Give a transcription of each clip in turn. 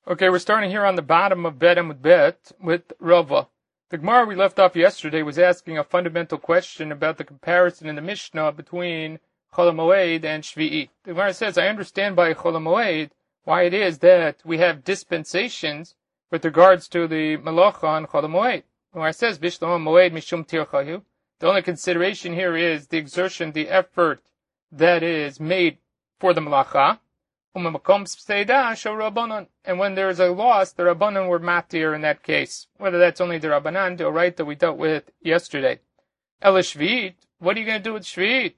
Okay, we're starting here on the bottom of Bet Amud Bet with Rava. The Gemara we left off yesterday was asking a fundamental question about the comparison in the Mishnah between Chol HaMoed and Shvi'it. The Gemara says, I understand by Chol HaMoed why it is that we have dispensations with regards to the Malacha on Chol HaMoed. The Gemara says, Bishlam HaMoed Mishum Tirchayu. The only consideration here is the exertion, the effort that is made for the Malacha. And when there is a loss, the Rabbanan were matir in that case. Whether that's only the Rabbanan, the right that we dealt with yesterday. Ela Shvi'it, what are you going to do with Shvi'it?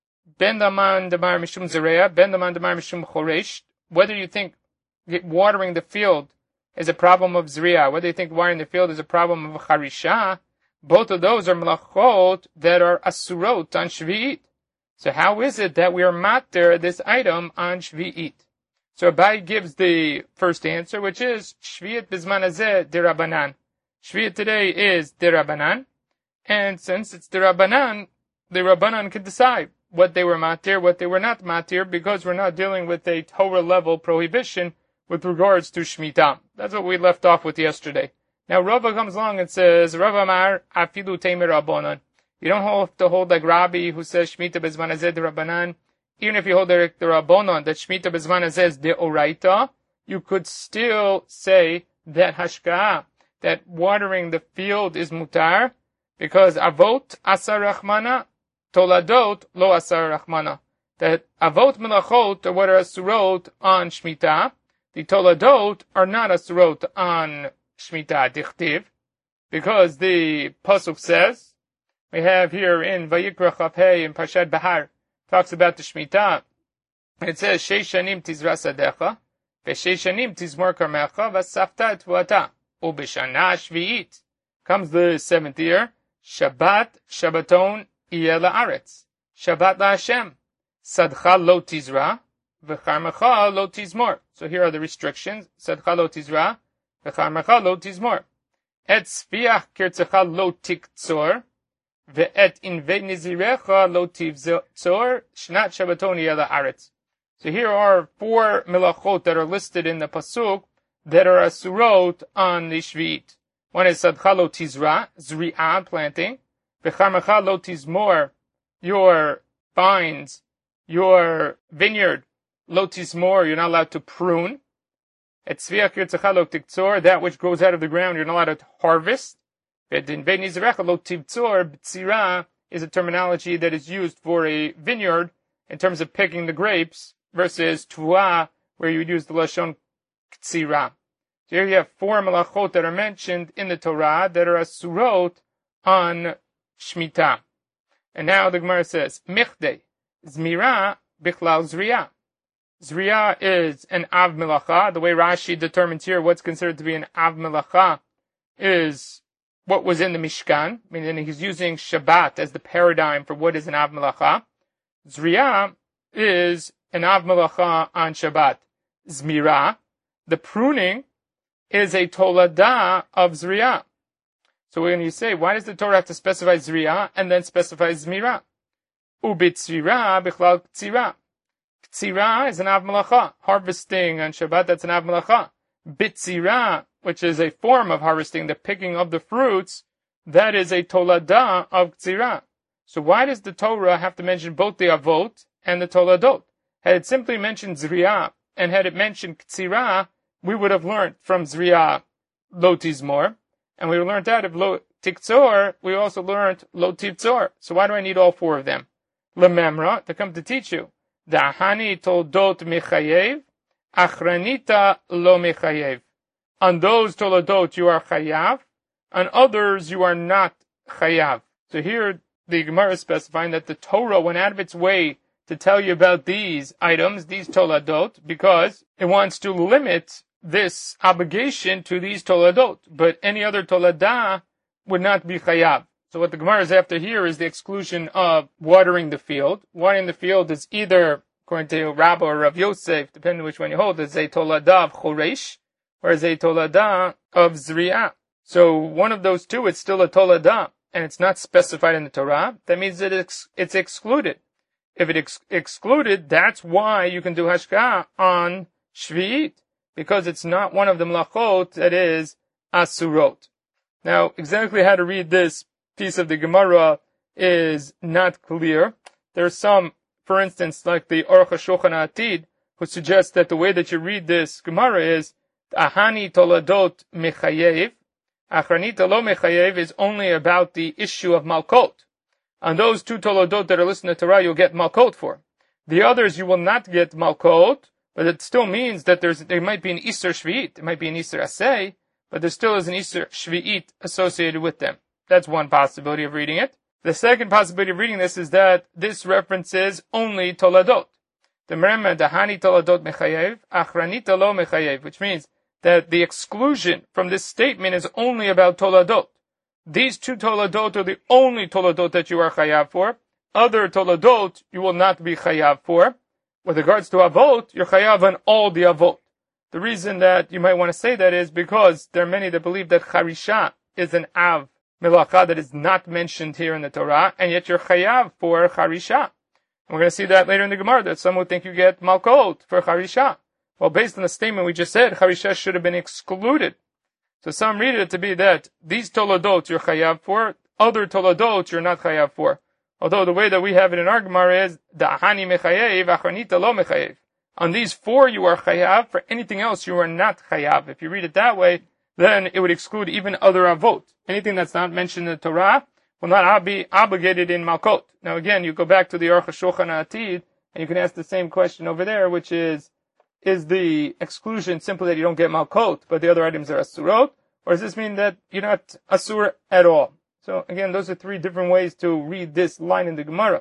Ben Daman Damar Mishum Zereya, Ben Daman Damar Mishum Choresh. Whether you think watering the field is a problem of Zereya, whether you think watering the field is a problem of Charisha, both of those are Melachot that are Asurot on Shvi'it. So how is it that we are matir this item on Shvi'it? So Abai gives the first answer, which is Shvi'it Bizman Hazeh Dirabanan. Shvi'it today is Dirabanan, and since it's Dirabanan, the Rabbanan can decide what they were matir, what they were not matir, because we're not dealing with a Torah level prohibition with regards to Shemitah. That's what we left off with yesterday. Now Rava comes along and says, Rav Amar Afilu Teimer Rabbanan. You don't have to hold like Rabbi who says Shemitah Bizman Hazeh Dirabanan. Even if you hold the Rabbanon that Shemitah Bizman Hazeh is the Oraita, you could still say that Hashka'ah, that watering the field is mutar, because Avot Asar Rachmana, Toladot Lo Asar Rachmana. That Avot Melachot are what are Asurot on Shemitah. The Toladot are not Asurot on Shemitah, Dichtiv, because the Pasuk says, we have here in Vayikra Chafhei in Parshat Bahar, talks about the Shemitah, and it says, Sheish Shanim Tizra Sadecha, V'Sheish Shanim Tizmor Karmecha, V'Safta Tvuata, U'B'Shana Shvi'it. Comes the seventh year, Shabbat, Shabbaton, Iyeh La'aretz. Shabbat LaHashem. Sadcha Lo Tizra, V'Charmecha Lo Tizmor. So here are the restrictions. Sadcha Lo Tizra, V'Charmecha Lo Tizmor. Et Sfiach Kirtzecha Lo Tiktzor, Ve'et inve nizirecha lo tivzor shnat shabbatoni ela aretz. So here are four melachot that are listed in the pasuk that are asurot on the shvi'it. One is sadcha lo tizra, zri'ah, planting. V'charmecha lo tizmor, your vines, your vineyard. Lo tizmor, you're not allowed to prune. Et tzviach yirtzecha lo tiktzor, that which grows out of the ground, you're not allowed to harvest. Is a terminology that is used for a vineyard in terms of picking the grapes versus tuah, where you would use the lashon ktsira. So here you have four melachot that are mentioned in the Torah that are asurot on Shemitah. And now the Gemara says, Michdei, Zmira bichlal zriya. Zriya is an av melacha. The way Rashi determines here what's considered to be an av melacha is what was in the Mishkan, meaning he's using Shabbat as the paradigm for what is an Av Melacha. Zriya is an Av Melacha on Shabbat. Zmira, the pruning, is a Tolada of Zriya. So when you say, why does the Torah have to specify Zriya and then specify Zmira? Ubitzira bichlal ktsira. Ktsira is an Av Melacha. Harvesting on Shabbat, that's an Av Melacha. Bitzira, which is a form of harvesting, the picking of the fruits, that is a tolada of ktsira. So why does the Torah have to mention both the avot and the toladot? Had it simply mentioned zriya, and had it mentioned ktsira, we would have learned from zriya lo tizmor, and we learned out of lo tiktzor, we also learned lo tivtzor. So why do I need all four of them? Lememra, to come to teach you. Da'hani toldot mechayev, achranita lo mechayev. On those toladot you are chayav, on others you are not chayav. So here the Gemara is specifying that the Torah went out of its way to tell you about these items, these toladot, because it wants to limit this obligation to these toladot. But any other toladah would not be chayav. So what the Gemara is after here is the exclusion of watering the field. Watering the field is either, according to Rabba or Rav Yosef, depending on which one you hold, is a toladah of choresh, or is a tolada of zriya. So one of those two, it's still a tolada, and it's not specified in the Torah. That means that it's excluded. If it's excluded, that's why you can do hashka'ah on Shvi'it, because it's not one of the melachot that is asurot. Now, exactly how to read this piece of the Gemara is not clear. There's some, for instance, like the Aruch HaShulchan Atid, who suggests that the way that you read this Gemara is Ahani Toladot Mechayev. Achranita Lo Mechayev is only about the issue of Malkot. On those two Toladot that are listed in the Torah, you'll get Malkot for. The others you will not get Malkot, but it still means that there might be an Isser Shvi'it, it might be an Isser Aseh, but there still is an Isser Shvi'it associated with them. That's one possibility of reading it. The second possibility of reading this is that this references only Toladot. The Merema Dahani Toladot Mechayev, Achranita Lo Mechayev, which means that the exclusion from this statement is only about Toladot. These two Toladot are the only Toladot that you are Chayav for. Other Toladot you will not be Chayav for. With regards to Avot, you're Chayav on all the Avot. The reason that you might want to say that is because there are many that believe that Charisha is an Av Melacha that is not mentioned here in the Torah, and yet you're Chayav for Charisha. And we're going to see that later in the Gemara, that some would think you get Malkot for Charisha. Well, based on the statement we just said, Charisha should have been excluded. So some read it to be that these Toladot you're Chayav for, other Toladot you're not Chayav for. Although the way that we have it in our Gemara is, Da'ahani Mechayev, Achranita Lo Mechayev. On these four you are Chayav, for anything else you are not Chayav. If you read it that way, then it would exclude even other Avot. Anything that's not mentioned in the Torah will not be obligated in Malkot. Now again, you go back to the Aruch HaShulchan Atid, and you can ask the same question over there, which is the exclusion simply that you don't get Malkot, but the other items are Asurot? Or does this mean that you're not Asur at all? So again, those are three different ways to read this line in the Gemara.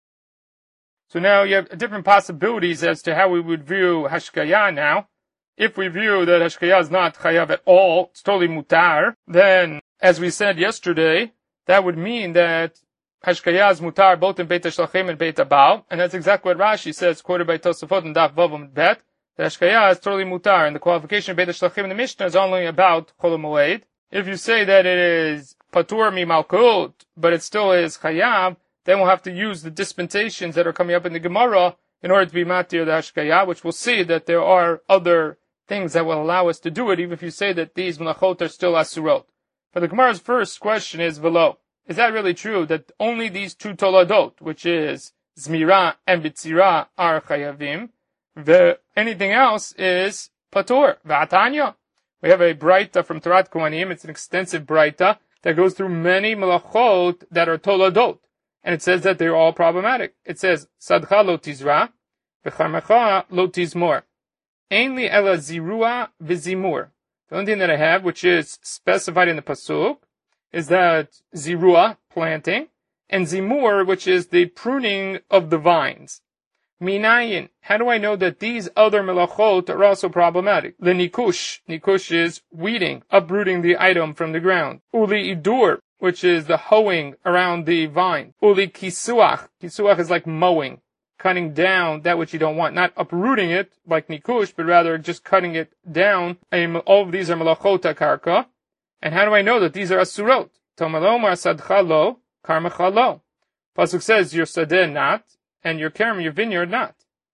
So now you have different possibilities as to how we would view Hashkaya now. If we view that Hashkaya is not Chayav at all, it's totally mutar, then, as we said yesterday, that would mean that Hashkaya is mutar both in Beit HaShlachim and Beit HaBaal, and that's exactly what Rashi says, quoted by Tosafot and Daf Vav Amud Bet, that Hashkaya is totally mutar, and the qualification of Beit HaShlachim in the Mishnah is only about Chol HaMoed. If you say that it is Patur mi Malkut, but it still is Chayav, then we'll have to use the dispensations that are coming up in the Gemara in order to be matir the Hashkaya, which we'll see that there are other things that will allow us to do it, even if you say that these melachot are still asurot. But the Gemara's first question is, velo, is that really true that only these two toladot, which is Zmira and Bitzira, are chayavim? Anything else is patur, v'atanya. We have a braita from Torat Kohanim, it's an extensive braita that goes through many melachot that are toladot. And it says that they're all problematic. It says, Sadcha lo tizra, v'charmecha lo tizmor. Ainli ela zirua v'zimur. The only thing that I have, which is specified in the pasuk, is that zirua, planting, and zimur, which is the pruning of the vines. Minayin, how do I know that these other melachot are also problematic? The nikush, nikush is weeding, uprooting the item from the ground. Uli idur, which is the hoeing around the vine. Uli kisuach, kisuach is like mowing, cutting down that which you don't want, not uprooting it like nikush, but rather just cutting it down. All of these are melachot karka. And how do I know that these are asurot? Tomalomar sadcha lo, karmecha lo. Pasuk says your sadeh not, and your kerem, your vineyard not.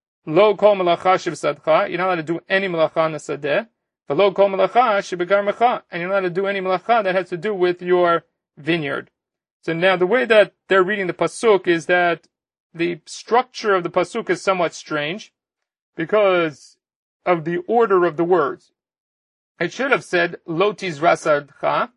Lo kol melacha shib sadcha, you're not allowed to do any melacha on the sadeh. But lo kol melacha shib garmecha, and you're not allowed to do any melacha that has to do with your vineyard. So now the way that they're reading the pasuk is that the structure of the pasuk is somewhat strange because of the order of the words. It should have said lo tizra sadcha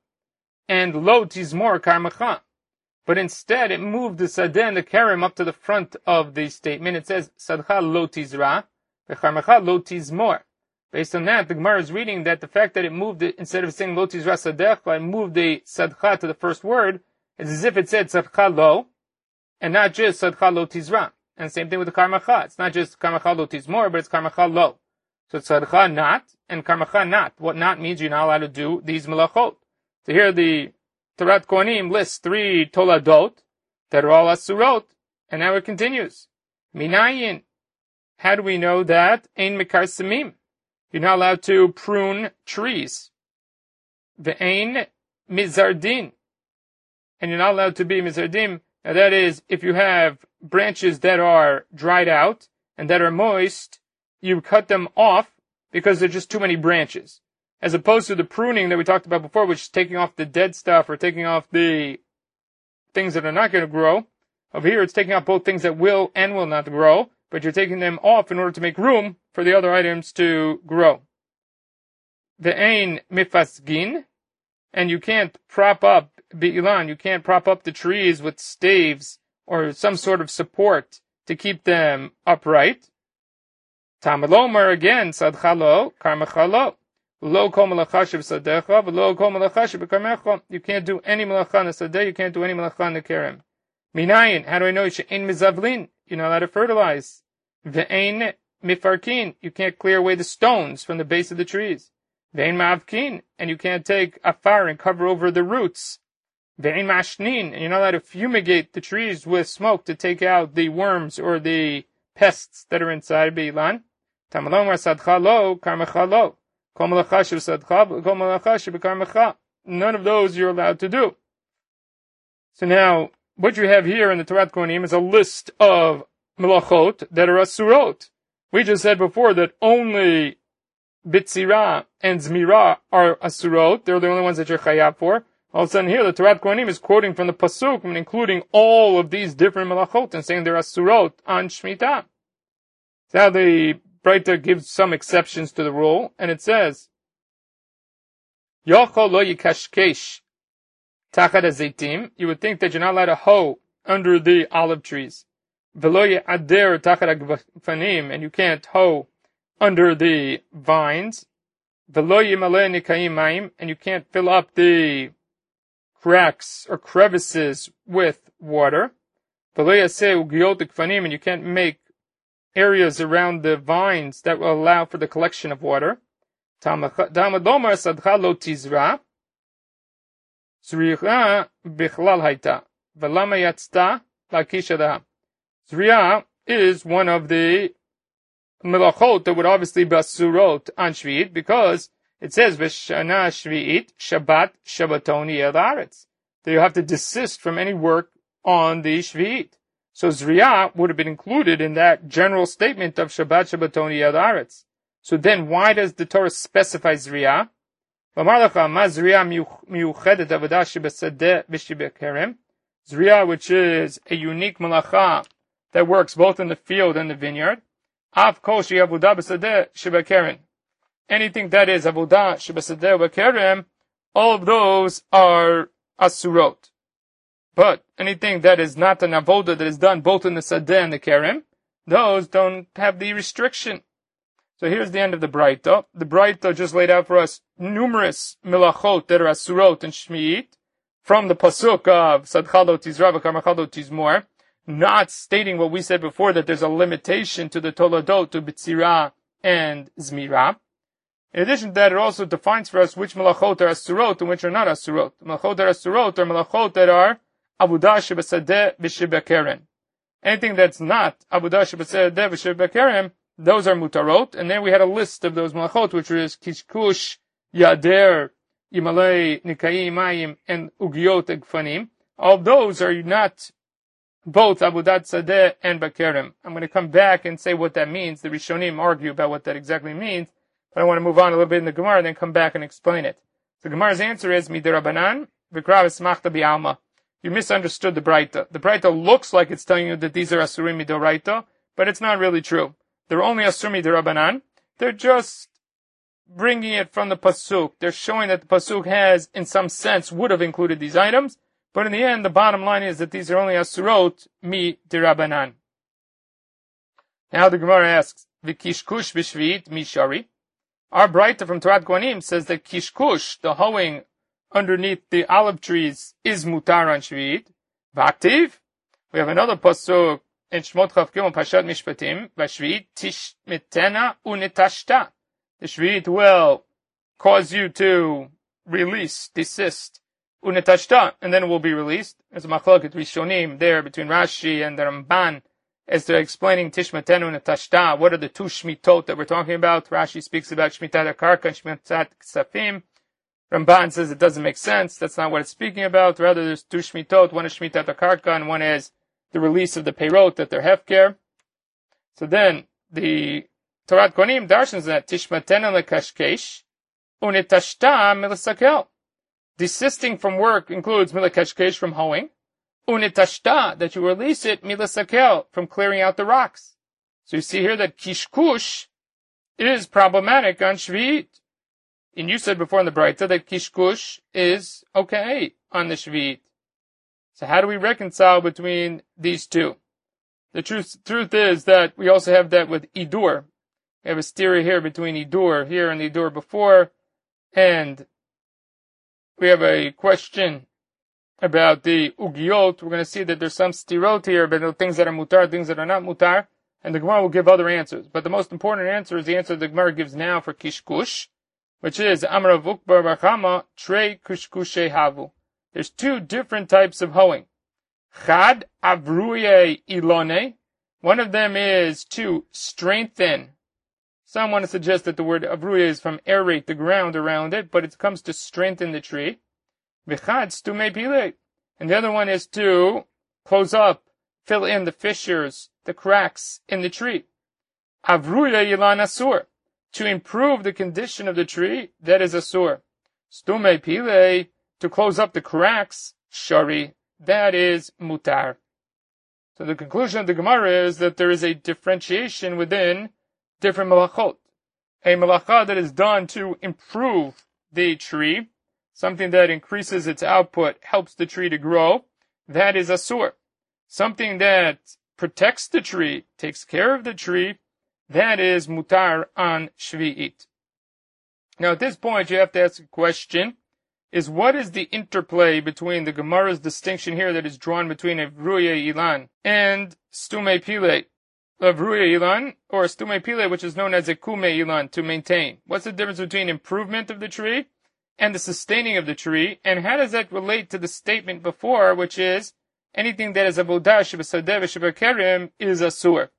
and lo tizmor karmecha. But instead, it moved the sadeh and the kerem up to the front of the statement. It says, sadcha lo tizra, v'charmecha lo tizmor. Based on that, the Gemara is reading that the fact that it moved it, instead of saying lo tizra sadecha, it moved the sadcha to the first word, is as if it said sadcha lo, and not just sadcha lo tizra. And same thing with the karmecha. It's not just karmecha lo tizmor, but it's karmecha lo. So it's sadcha not, and karmecha not. What not means you're not allowed to do these melachot. So here the Torat Kohanim lists 3 toladot that are all asurot, and now it continues. Minayin, how do we know that? Ein mekar samim. You're not allowed to prune trees. Ve'ein mizardin. And you're not allowed to be mizardim. Now that is, if you have branches that are dried out and that are moist, you cut them off because there are just too many branches. As opposed to the pruning that we talked about before, which is taking off the dead stuff or taking off the things that are not going to grow. Over here, it's taking off both things that will and will not grow, but you're taking them off in order to make room for the other items to grow. Ve'ein mifasgin, and you can't prop up bi'ilan, you can't prop up the trees with staves or some sort of support to keep them upright. Tamalomar again, sadchalo, karmachalo. Lo kol malacha shebesadecha, v'lo kol malacha shebekarmecha. You can't do any malacha in the sadeh, you can't do any malacha in the kerem. Minayin, how do I know she'ein mizavlin? You're not allowed to fertilize. Ve'ein mifarkin, you can't clear away the stones from the base of the trees. Ve'ein ma'avkin, and you can't take afar and cover over the roots. Ve'ein mashnin, and you're not allowed to fumigate the trees with smoke to take out the worms or the pests that are inside bi'ilan. Tamalomar sadcha lo, karmecha lo. None of those you're allowed to do. So now, what you have here in the Torat Kohanim is a list of melachot that are asurot. We just said before that only bitzira and zmira are asurot. They're the only ones that you're chayav for. All of a sudden here, the Torat Kohanim is quoting from the pasuk and including all of these different melachot and saying they're asurot on Shemitah. Now the Breita gives some exceptions to the rule, and it says, Yochol lo yikashkesh tachad hazeitim. You would think that you're not allowed to hoe under the olive trees. Velo ye'ader tachad hagfanim, and you can't hoe under the vines. Velo yimaleh nikayim mayim, and you can't fill up the cracks or crevices with water. Velo yaseh ugiot hagfanim, and you can't make areas around the vines that will allow for the collection of water. Talmud Lomar sadcha lo tizra zriya bichlal hayta v'lama yatzta lakishadaha. Zriya is one of the melachot that would obviously be asurot on Shvi'it, because it says v'shana Shvi'it Shabbat Shabbatoni el Haaretz, that you have to desist from any work on the Shvi'it. So Zriya would have been included in that general statement of Shabbat Shabbatoni el Haaretz. So then why does the Torah specify Zriya? Zriya, which is a unique malacha that works both in the field and the vineyard. Anything that is avodah shebesadeh v'kerem, all of those are asurot. But anything that is not an avodah that is done both in the sadeh and the kerem, those don't have the restriction. So here's the end of the Breita. The Breita just laid out for us numerous melachot that are asurot and shmi'it from the pasuk of sadcha lo tizra v'karmecha lo tizmor, not stating what we said before, that there's a limitation to the toladot, to bitzira and zmira. In addition to that, it also defines for us which melachot are asurot and which are not asurot. Melachot that are asurot are melachot that are avodah shebesadeh v'shebekeren. Anything that's not avodah shebesadeh v'shebekeren, those are mutarot. And then we had a list of those melachot, which is kishkush, yader, yimalei, nikai mayim, and ugiot egfanim. All of those are not both avodat sadeh and bekerem. I'm going to come back and say what that means. The Rishonim argue about what that exactly means, but I want to move on a little bit in the Gemara and then come back and explain it. The Gemara's answer is midirabanan v'krav esmachta bi'alma. You misunderstood the Breita. The Breita looks like it's telling you that these are asurim midoraita, but it's not really true. They're only asur midirabanan. They're just bringing it from the pasuk. They're showing that the pasuk has, in some sense, would have included these items, but in the end, the bottom line is that these are only asurot midirabanan. Now the Gemara asks, v'kishkush b'shvi'it mishari. Our Breita from Torat Kohanim says that kishkush, the hoeing underneath the olive trees, is mutar on Shvi'it. V'aktiv. We have another pasuk in Shmot Chav Gimel Pashat Mishpatim. V'shvi'it tishmitena unetashta. The Shvi'it will cause you to release, desist, unetashta, and then it will be released. There's a machlokes Rishonim there between Rashi and the Ramban as they're explaining tishmitenu unetashta. What are the two shmitot that we're talking about? Rashi speaks about shmitat akarka and shmitat ksafim. Ramban says it doesn't make sense. That's not what it's speaking about. Rather, there's two shmitot. One is shmitat akarka and one is the release of the peirot that they're hefker. So then the Torat Kohanim darshans that tishmatena lekashkesh unitashta milasakel. Desisting from work includes milakashkesh from hoeing, unitashta that you release it milasakel from clearing out the rocks. So you see here that kishkush is problematic on Shvi'it. And you said before in the Braita that kishkush is okay on the Shvi'it. So how do we reconcile between these two? The truth is that we also have that with Idur. We have a stira here between Idur here and Idur before, and we have a question about the Ugiot. We're going to see that there's some stirot here, but things that are mutar, things that are not mutar, and the Gemara will give other answers. But the most important answer is the answer the Gemara gives now for Kishkush, which is Amar Avuk bar Barchama Trei Kishkushe Havu. There's two different types of hoeing. Chad Avruye Ilone. One of them is to strengthen. Some want to suggest that the word avruye is from aerate the ground around it, but it comes to strengthen the tree. V'chad stume pile. And the other one is to close up, fill in the fissures, the cracks in the tree. Avruye ilan asur. To improve the condition of the tree, that is asur. Stume pile. To close up the cracks, shari. That is mutar. So the conclusion of the Gemara is that there is a differentiation within different malachot. A malacha that is done to improve the tree, something that increases its output, helps the tree to grow, that is asur. Something that protects the tree, takes care of the tree, that is mutar on Shvi'it. Now at this point you have to ask a question, is what is the interplay between the Gemara's distinction here that is drawn between Avruye Ilan and Stume Pile? Avruye Ilan, or Stume Pile, which is known as Ekume Ilan, to maintain. What's the difference between improvement of the tree and the sustaining of the tree, and how does that relate to the statement before, which is anything that is avodah shebesadeh v'shebekerem is asur?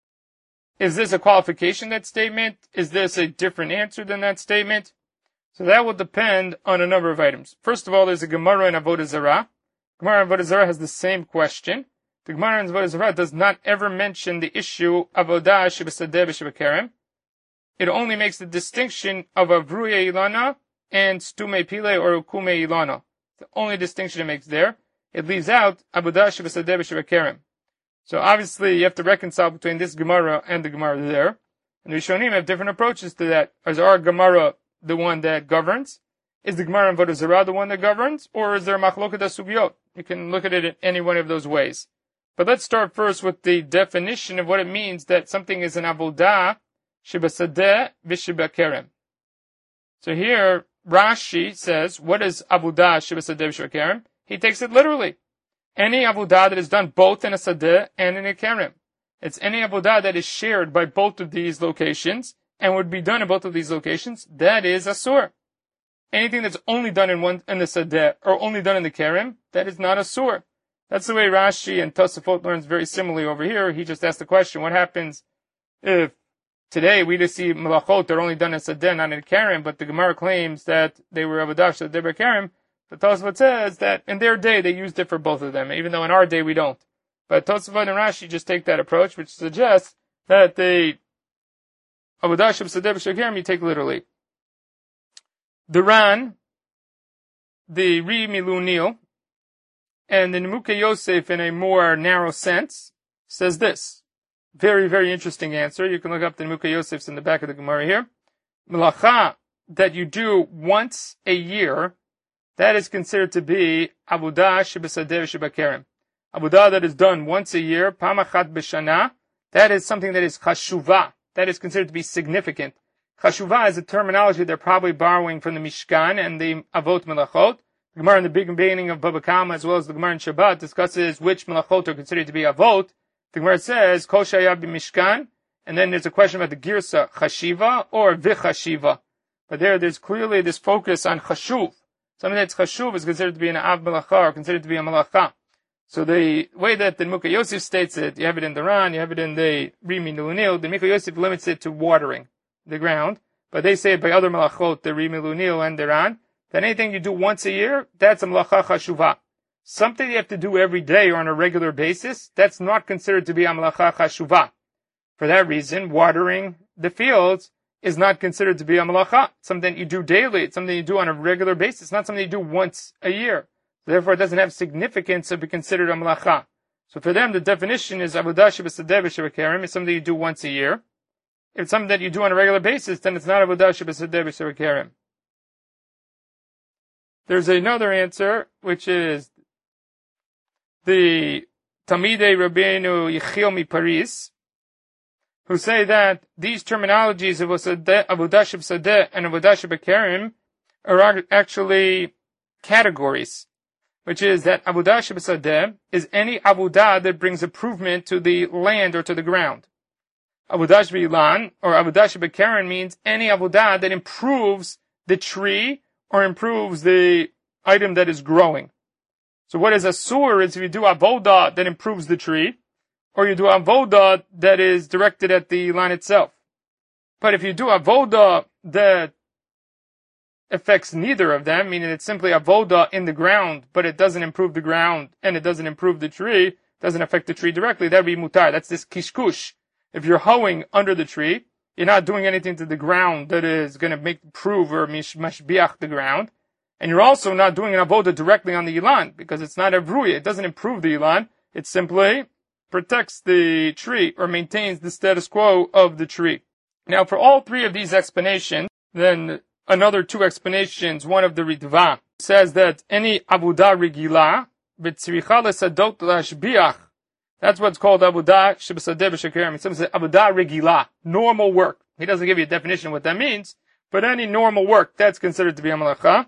Is this a qualification, that statement? Is this a different answer than that statement? So that will depend on a number of items. First of all, there's a Gemara in Avodah Zarah. Gemara in Avodah Zarah has the same question. The Gemara in Avodah Zarah does not ever mention the issue of Avodah shebesadeh v'shebekerem. It only makes the distinction of Avruye Ilana and Stume Pile or Ukume Ilana. The only distinction it makes there. It leaves out Avodah shebesadeh v'shebekerem. So obviously you have to reconcile between this Gemara and the Gemara there. And the Rishonim have different approaches to that. Is our Gemara the one that governs? Is the Gemara in Avodah Zarah the one that governs? Or is there Machloket HaSugiyot? You can look at it in any one of those ways. But let's start first with the definition of what it means that something is an Avodah shebesadeh v'shebekerem. So here, Rashi says, what is Avodah shebesadeh v'shebekerem? He takes it literally. Any Avodah that is done both in a Sadeh and in a Kerem. It's any Avodah that is shared by both of these locations and would be done in both of these locations, that is Asur. Anything that's only done in the Sadeh or only done in the Kerem, that is not Asur. That's the way Rashi and Tosafot learns very similarly over here. He just asked the question, what happens if today we just see Melachot, they're only done in Sadeh, not in Kerem, but the Gemara claims that they were Avodah Sadeh Kerem. The Tosafot says that in their day they used it for both of them, even though in our day we don't. But Tosafot and Rashi just take that approach, which suggests that the Avodah shebesadeh v'shebekerem you take literally. The Ran, the Ri Milunil, and the Nimukei Yosef in a more narrow sense says this. Very, very interesting answer. You can look up the Nimukei Yosefs in the back of the Gemara here. Melacha that you do once a year, that is considered to be Avodah shebesadeh v'shebekerem. Avodah that is done once a year, Pamachat b'shana, that is something that is chashuvah. That is considered to be significant. Chashuvah is a terminology they're probably borrowing from the Mishkan and the Avot Melachot. The Gemara in the beginning of Baba Kama, as well as the Gemara in Shabbat, discusses which Melachot are considered to be Avot. The Gemara says, Kol Shaya b'Mishkan, and then there's a question about the Girsa, Chashiva or Vichashiva. But there's clearly this focus on Chashuv. Something that's Chashuv is considered to be an Av Melacha or considered to be a Melacha. So the way that the Nimukei Yosef states it, you have it in the Ran, you have it in the Ri Milunil, the Nimukei Yosef limits it to watering the ground, but they say it by other Melachot, the Ri Milunil and the Ran, that anything you do once a year, that's a Melacha Chashuvah. Something you have to do every day or on a regular basis, that's not considered to be a Melacha Chashuvah. For that reason, watering the fields is not considered to be a malacha. It's something you do daily. It's something you do on a regular basis. It's not something you do once a year. So therefore, it doesn't have significance to be considered a malacha. So for them, the definition is avodah shebesadeh b'shebekerem is something you do once a year. If it's something that you do on a regular basis, then it's not avodah shebesadeh b'shebekerem. There's another answer, which is the Talmidei Rabbeinu Yechiel MiParis, who say that these terminologies of avodah shebesadeh and avodah shebekerem are actually categories, which is that avodah shebesadeh is any avodah that brings improvement to the land or to the ground. Avodah shebe'ilan or avodah shebekerem means any avodah that improves the tree or improves the item that is growing. So what is asur is if you do avodah that improves the tree, or you do avodah that is directed at the land itself. But if you do avodah that affects neither of them, meaning it's simply avodah in the ground, but it doesn't improve the ground and it doesn't improve the tree, doesn't affect the tree directly, that would be mutar. That's this kishkush. If you're hoeing under the tree, you're not doing anything to the ground that is going to improve or mashbiach the ground. And you're also not doing an avodah directly on the ilan, because it's not a vruya. It doesn't improve the ilan. It simply protects the tree or maintains the status quo of the tree. Now, for all three of these explanations, then another two explanations, one of the Ritva says that any avodah regila, b'tzricha lesadot lashbiach, that's what's called avodah shebesadeh b'shekerem. It says avodah regila, normal work. He doesn't give you a definition of what that means, but any normal work, that's considered to be a malacha.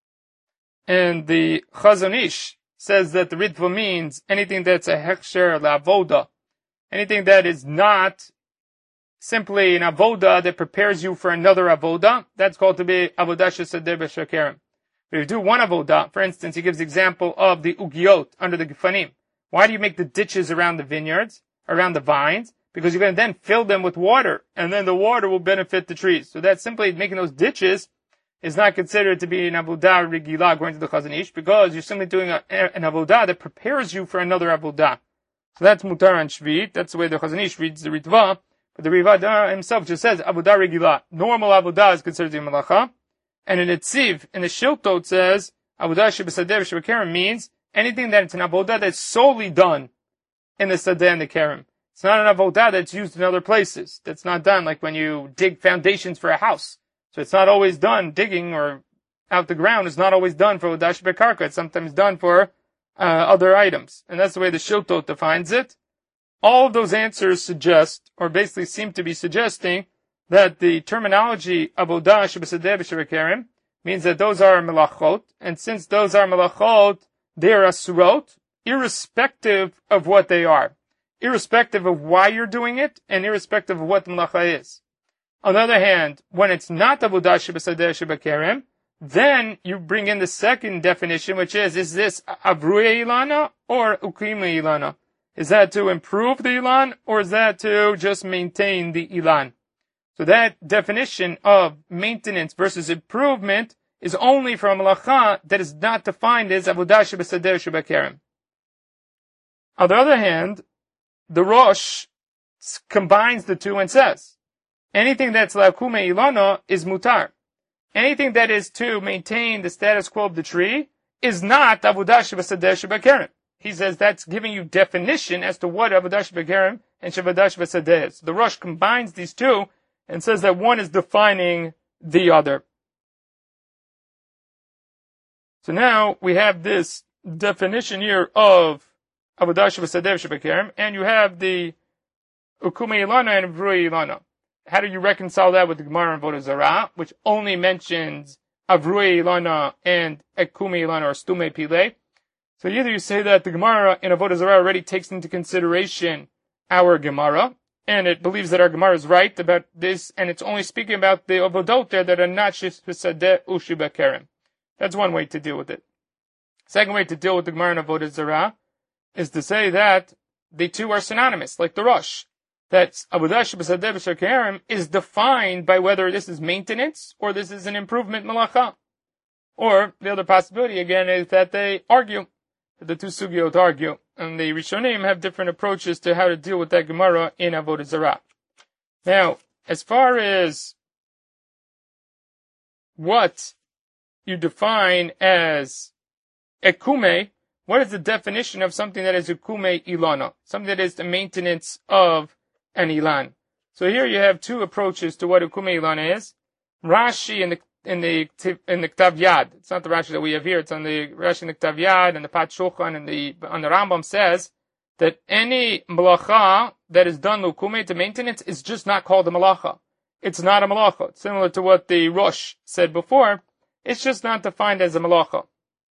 And the Chazon Ish says that the Ritva means anything that's a hechsher la'avodah, anything that is not simply an avodah that prepares you for another avodah, that's called to be avodah shebesadeh b'shekerem. If you do one avodah, for instance, he gives the example of the ugiot under the gefanim. Why do you make the ditches around the vineyards, around the vines? Because you're going to then fill them with water, and then the water will benefit the trees. So that's simply making those ditches is not considered to be an avodah regila according to the Chazon Ish, because you're simply doing an avodah that prepares you for another avodah. So that's mutar and shvit. That's the way the Chazon Ish reads the Ritva. But the Ritva himself just says avodah regila. Normal avodah is considered to be malacha. And in Etziv, in the Shilto, it says avodah shebesadeh shebekerem means anything that's an avodah that's solely done in the sadeh and the kerem. It's not an avodah that's used in other places. That's not done like when you dig foundations for a house. So it's not always done, digging or out the ground is not always done for avodah shebekarka. It's sometimes done for other items. And that's the way the Shiltot defines it. All of those answers suggest, or basically seem to be suggesting, that the terminology avodah shebesadeh b'shebekerem means that those are melachot, and since those are melachot, they are asurot, irrespective of what they are, irrespective of why you're doing it, and irrespective of what the melacha is. On the other hand, when it's not avodah shebesadeh shebekerem, then you bring in the second definition, which is this avruya ilana or ukime ilana? Is that to improve the ilan, or is that to just maintain the ilan? So that definition of maintenance versus improvement is only for a malacha that is not defined as avodah shebesadeh shebekerem. On the other hand, the Rosh combines the two and says, anything that's lakume ilana is mutar. Anything that is to maintain the status quo of the tree is not avodah shebesadeh shebekerem. He says that's giving you definition as to what avodah shebekerem and avodah shebesadeh is. The Rosh combines these two and says that one is defining the other. So now we have this definition here of avodah shebesadeh shebekerem, and you have the ukume ilana and avruya ilana. How do you reconcile that with the Gemara in Avodah Zarah, which only mentions avruya ilana and ukume ilana or stume pile? So either you say that the Gemara in Avodah Zarah already takes into consideration our Gemara, and it believes that our Gemara is right about this, and it's only speaking about the Avodot there that are not shebesadeh u'shebekerem. That's one way to deal with it. Second way to deal with the Gemara in Avodah Zarah is to say that the two are synonymous, like the Rosh. That avodah shebesadeh b'shebekerem is defined by whether this is maintenance or this is an improvement malacha. Or the other possibility again is that they argue, that the two sugyot argue, and the Rishonim have different approaches to how to deal with that Gemara in Avodah Zarah. Now, as far as what you define as ekume, what is the definition of something that is ekume ilana? Something that is the maintenance of an ilan. So here you have two approaches to what ekume ilana is. Rashi in the Ktav Yad. It's not the Rashi that we have here. It's on the Rashi in the Ktav Yad and the Pat Shulchan and on the Rambam says that any malacha that is done l'ukume to maintenance is just not called a malacha. It's not a malacha. It's similar to what the Rosh said before. It's just not defined as a malacha.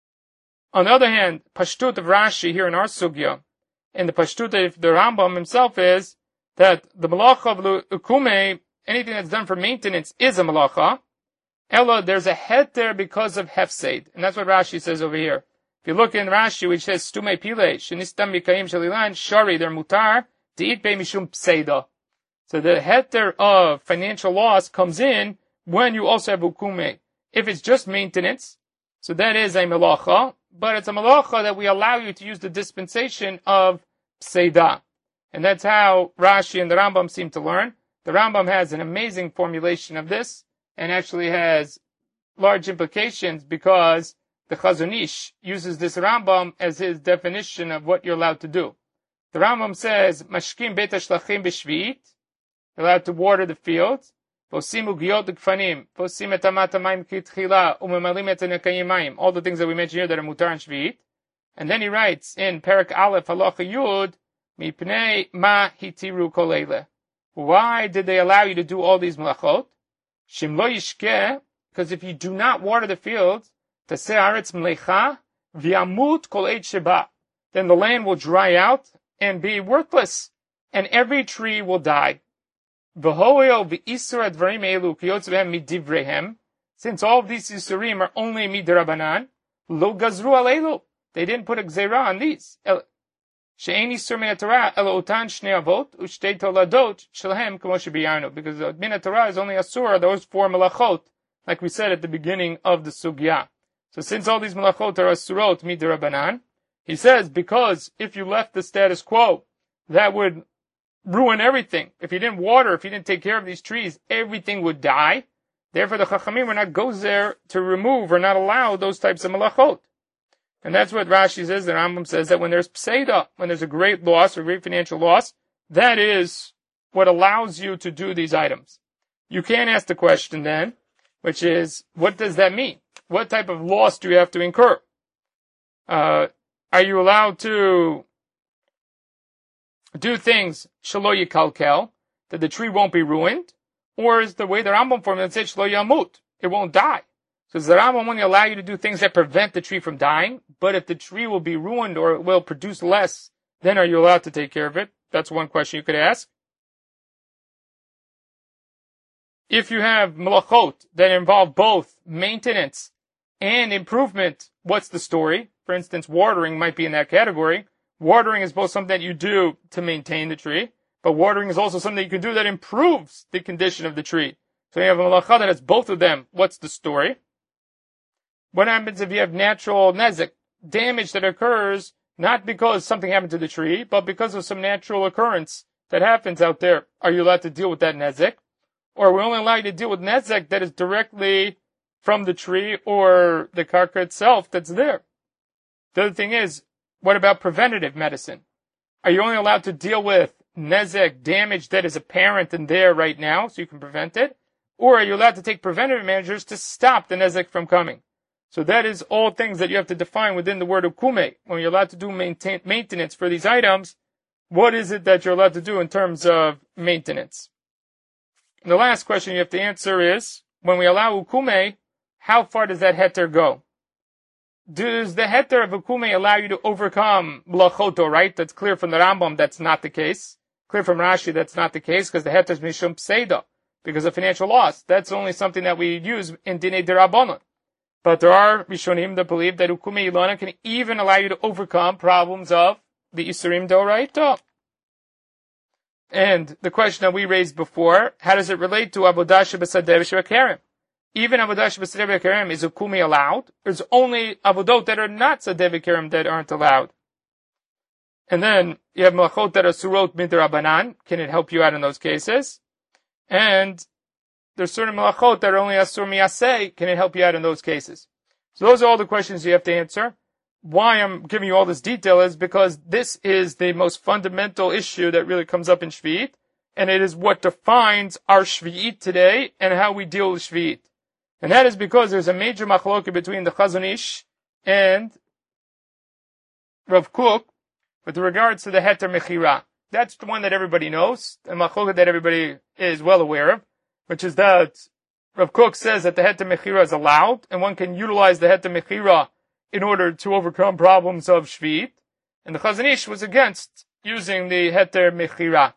On the other hand, Pashtut of Rashi here in our sugya, and the Pashtut of the Rambam himself is that the malacha of l'ukume, anything that's done for maintenance, is a malacha. Ella, there's a heter because of hefseid. And that's what Rashi says over here. If you look in Rashi, which says, Stume pile, shenistam mikayim shalilan, shari, they're mutar, de'it be mishum pseida. So the heter of financial loss comes in when you also have ukume. If it's just maintenance, so that is a malacha, but it's a malacha that we allow you to use the dispensation of pseida. And that's how Rashi and the Rambam seem to learn. The Rambam has an amazing formulation of this, and actually has large implications because the Chazon Ish uses this Rambam as his definition of what you're allowed to do. The Rambam says, Mashkim bet hashlachim b'shvi'it, you're allowed to water the fields, Vosim ugiyot l'kfanim, vosim et amat hamayim kitchila, umemalim et hanekayim mayim, all the things that we mentioned here that are mutar and shvi'it. And then he writes in Perak Aleph Halacha Yud, Mipnei ma hitiru kol eileh. Why did they allow you to do all these malachot? Shim lo yishkeh, because if you do not water the fields, taseh haaretz mlecha, v'yamut kol eit sheba, then the land will dry out and be worthless, and every tree will die. V'hoyo v'isur advarim elu kiyotz v'hem midivrehem, since all of these isurim are only midrabanan, lo gazru alelu, they didn't put a gzeira on these. She'eni sur min haTorah elo otan shnei avot u'shtei toladot shelahem k'mo shebiyarnu, because the min haTorah is only asur those four malachot, like we said at the beginning of the sugya. So since all these malachot are asurot midrabanan, he says because if you left the status quo, that would ruin everything. If you didn't water, if you didn't take care of these trees, everything would die. Therefore, the Chachamim were not goes there to remove or not allow those types of malachot. And that's what Rashi says, the Rambam says, that when there's pseida, when there's a great loss or great financial loss, that is what allows you to do these items. You can ask the question then, which is, what does that mean? What type of loss do you have to incur? Are you allowed to do things shelo yikalkel, that the tree won't be ruined? Or is the way the Rambam formulates it, shelo yamut, it won't die? So the Rambam only allow you to do things that prevent the tree from dying, but if the tree will be ruined or it will produce less, then are you allowed to take care of it? That's one question you could ask. If you have malachot that involve both maintenance and improvement, what's the story? For instance, watering might be in that category. Watering is both something that you do to maintain the tree, but watering is also something you can do that improves the condition of the tree. So you have a malacha that has both of them. What's the story? What happens if you have natural nezek, damage that occurs not because something happened to the tree, but because of some natural occurrence that happens out there? Are you allowed to deal with that nezek? Or are we only allowed you to deal with nezek that is directly from the tree or the karka itself that's there? The other thing is, what about preventative medicine? Are you only allowed to deal with nezek, damage that is apparent and there right now, so you can prevent it? Or are you allowed to take preventative measures to stop the nezek from coming? So that is all things that you have to define within the word ukume. When you're allowed to do maintenance for these items, what is it that you're allowed to do in terms of maintenance? And the last question you have to answer is, when we allow ukume, how far does that heter go? Does the heter of ukume allow you to overcome blachoto, right? That's clear from the Rambam, that's not the case. Clear from Rashi, that's not the case, because the heter is mishum pseida, because of financial loss. That's only something that we use in Dinei D'Rabbanan. But there are Rishonim that believe that Ukume Ilana can even allow you to overcome problems of the Isurim D'Oraita. And the question that we raised before, how does it relate to Avodah Shebesadeh V'Kerem? Even Avodah Shebesadeh V'Kerem, is Ukume allowed? There's only Avodot that are not Sadeh V'Kerem that aren't allowed. And then you have Malachot that are Surot Midrabanan. Can it help you out in those cases? and there's certain malachot that are only asur miyaseh. Can it help you out in those cases? So those are all the questions you have to answer. Why I'm giving you all this detail is because this is the most fundamental issue that really comes up in Shvi'it, and it is what defines our Shvi'it today and how we deal with Shvi'it. And that is because there's a major machloket between the Chazon Ish and Rav Kook with regards to the Heter Mechira. That's the one that everybody knows, the machloket that everybody is well aware of, which is that Rav Kook says that the Heter Mechira is allowed, and one can utilize the Heter Mechira in order to overcome problems of Shvi'it. And the Chazon Ish was against using the Heter Mechira.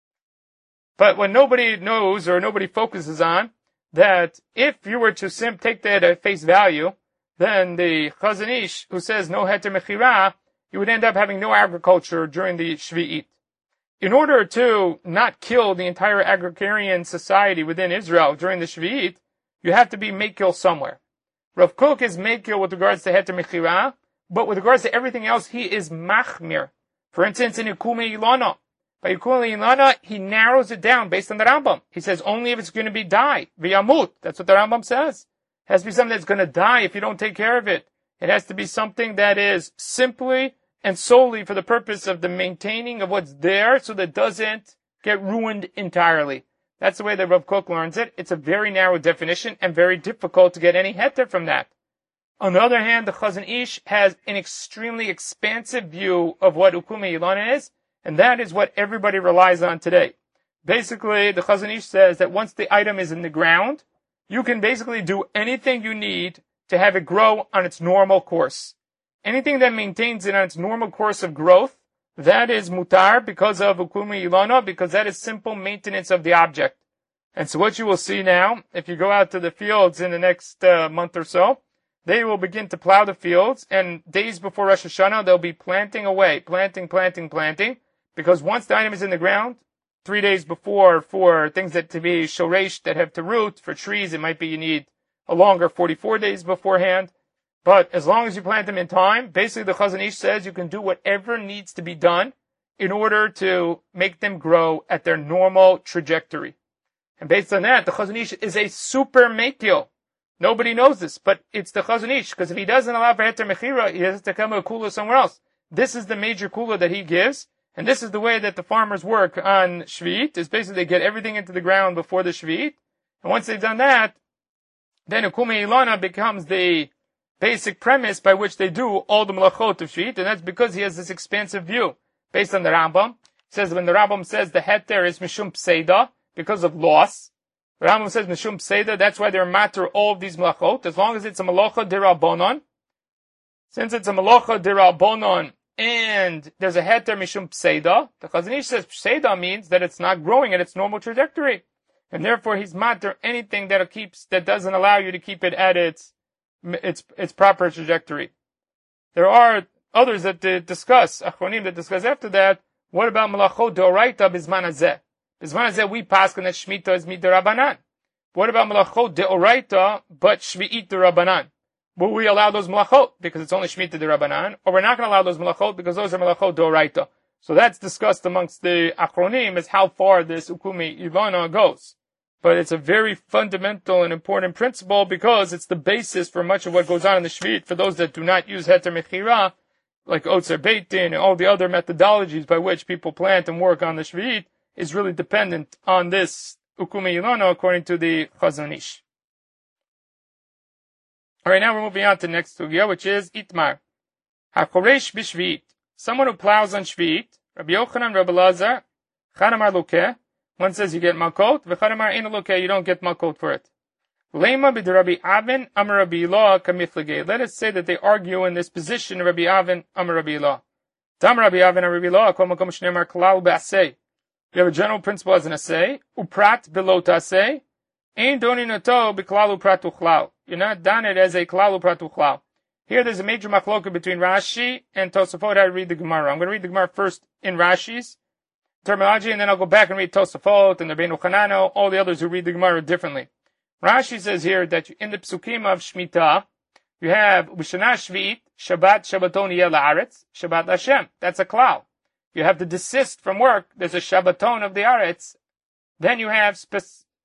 But what nobody knows or nobody focuses on, that if you were to take that at face value, then the Chazon Ish, who says no Heter Mechira, you would end up having no agriculture during the Shvi'it. In order to not kill the entire agrarian society within Israel during the Shvi'it, you have to be Mekil somewhere. Rav Kook is Mekil with regards to Heter Mechira, but with regards to everything else, he is Machmir. For instance, in Yikume Ilana. By Yikume Ilana, he narrows it down based on the Rambam. He says only if it's going to be die, v'yamut. That's what the Rambam says. It has to be something that's going to die if you don't take care of it. It has to be something that is simply and solely for the purpose of the maintaining of what's there so that it doesn't get ruined entirely. That's the way that Rav Kook learns it. It's a very narrow definition and very difficult to get any heter from that. On the other hand, the Chazon Ish has an extremely expansive view of what Ukume Ilana is, and that is what everybody relies on today. Basically, the Chazon Ish says that once the item is in the ground, you can basically do anything you need to have it grow on its normal course. Anything that maintains it on its normal course of growth, that is mutar because of Ukume Ilana, because that is simple maintenance of the object. And so what you will see now, if you go out to the fields in the next month or so, they will begin to plow the fields, and days before Rosh Hashanah, they'll be planting away, planting, because once the item is in the ground, 3 days before, for things that to be shoresh, that have to root, for trees, it might be you need a longer 44 days beforehand. But as long as you plant them in time, basically the Chazon Ish says you can do whatever needs to be done in order to make them grow at their normal trajectory. And based on that, the Chazon Ish is a super mekil. Nobody knows this, but it's the Chazon Ish, because if he doesn't allow for Heter Mechira, he has to come a kula somewhere else. This is the major kula that he gives, and this is the way that the farmers work on Shvi'it, is basically they get everything into the ground before the Shvi'it, and once they've done that, then Ukume Ilana becomes the basic premise by which they do all the malachot of Shvi'it, and that's because he has this expansive view, based on the Rambam. It says when the Rambam says the Heter is Mishum Pseida, because of loss, the Rambam says Mishum Pseida, that's why they're matter all of these malachot, as long as it's a malacha dirabonon. Since it's a malacha dirabonon, and there's a Heter Mishum Pseida, the Chazon Ish says Pseida means that it's not growing at its normal trajectory. And therefore he's matter anything that doesn't allow you to keep it at its proper trajectory. There are others that discuss, Achronim that discuss after that, what about Malachot Deoraita Bizman Hazeh? Bizman Hazeh we paskin that Shemitah is Midirabanan. What about Malachot Deoraita but Shvi'it Dirabanan? Will we allow those Malachot because it's only Shemitah Dirabanan? Or we're not going to allow those Malachot because those are Malachot Deoraita? So that's discussed amongst the Achronim as how far this Ukume Ilana goes. But it's a very fundamental and important principle because it's the basis for much of what goes on in the Shvi'it. For those that do not use Heter Mechira, like Otzer Beitin and all the other methodologies by which people plant and work on the Shvi'it, is really dependent on this Ukume Ilana according to the Chazon Ish. Alright, now we're moving on to the next sugya, which is Itmar. HaKoresh B'Shvi'it. Someone who plows on Shvi'it, Rabbi Yochanan, Rabbi Lazar, Chanamar Lokeh. One says you get makot, v'chanamar ein lokeh, you don't get makot for it. Lema b'Rabbi Avin, Amar Rabbi Ilah, kamiflegeh. Let us say that they argue in this position, Rabbi Avin, Amar Rabbi Ilah. Tam Rabbi Avin, Amar Rabbi Ilah, kol makom shneimar klal b'aseh. You have a general principle as an aseh, uprat below taseh, ein donin oto b'klal uprat uchlal. You're not done it as a klal uprat uchlal. Here there's a major machloka between Rashi and Tosafot. I read the Gemara. I'm going to read the Gemara first in Rashi's terminology, and then I'll go back and read Tosafot and the Rabbeinu Hanano, all the others who read the Gemara differently. Rashi says here that in the psukim of Shemitah, you have B'Shana Shvi'it, Shabbat Shabbaton Yeh La'aretz, Shabbat Hashem. That's a klal. You have to desist from work. There's a Shabbaton of the Aretz. Then you have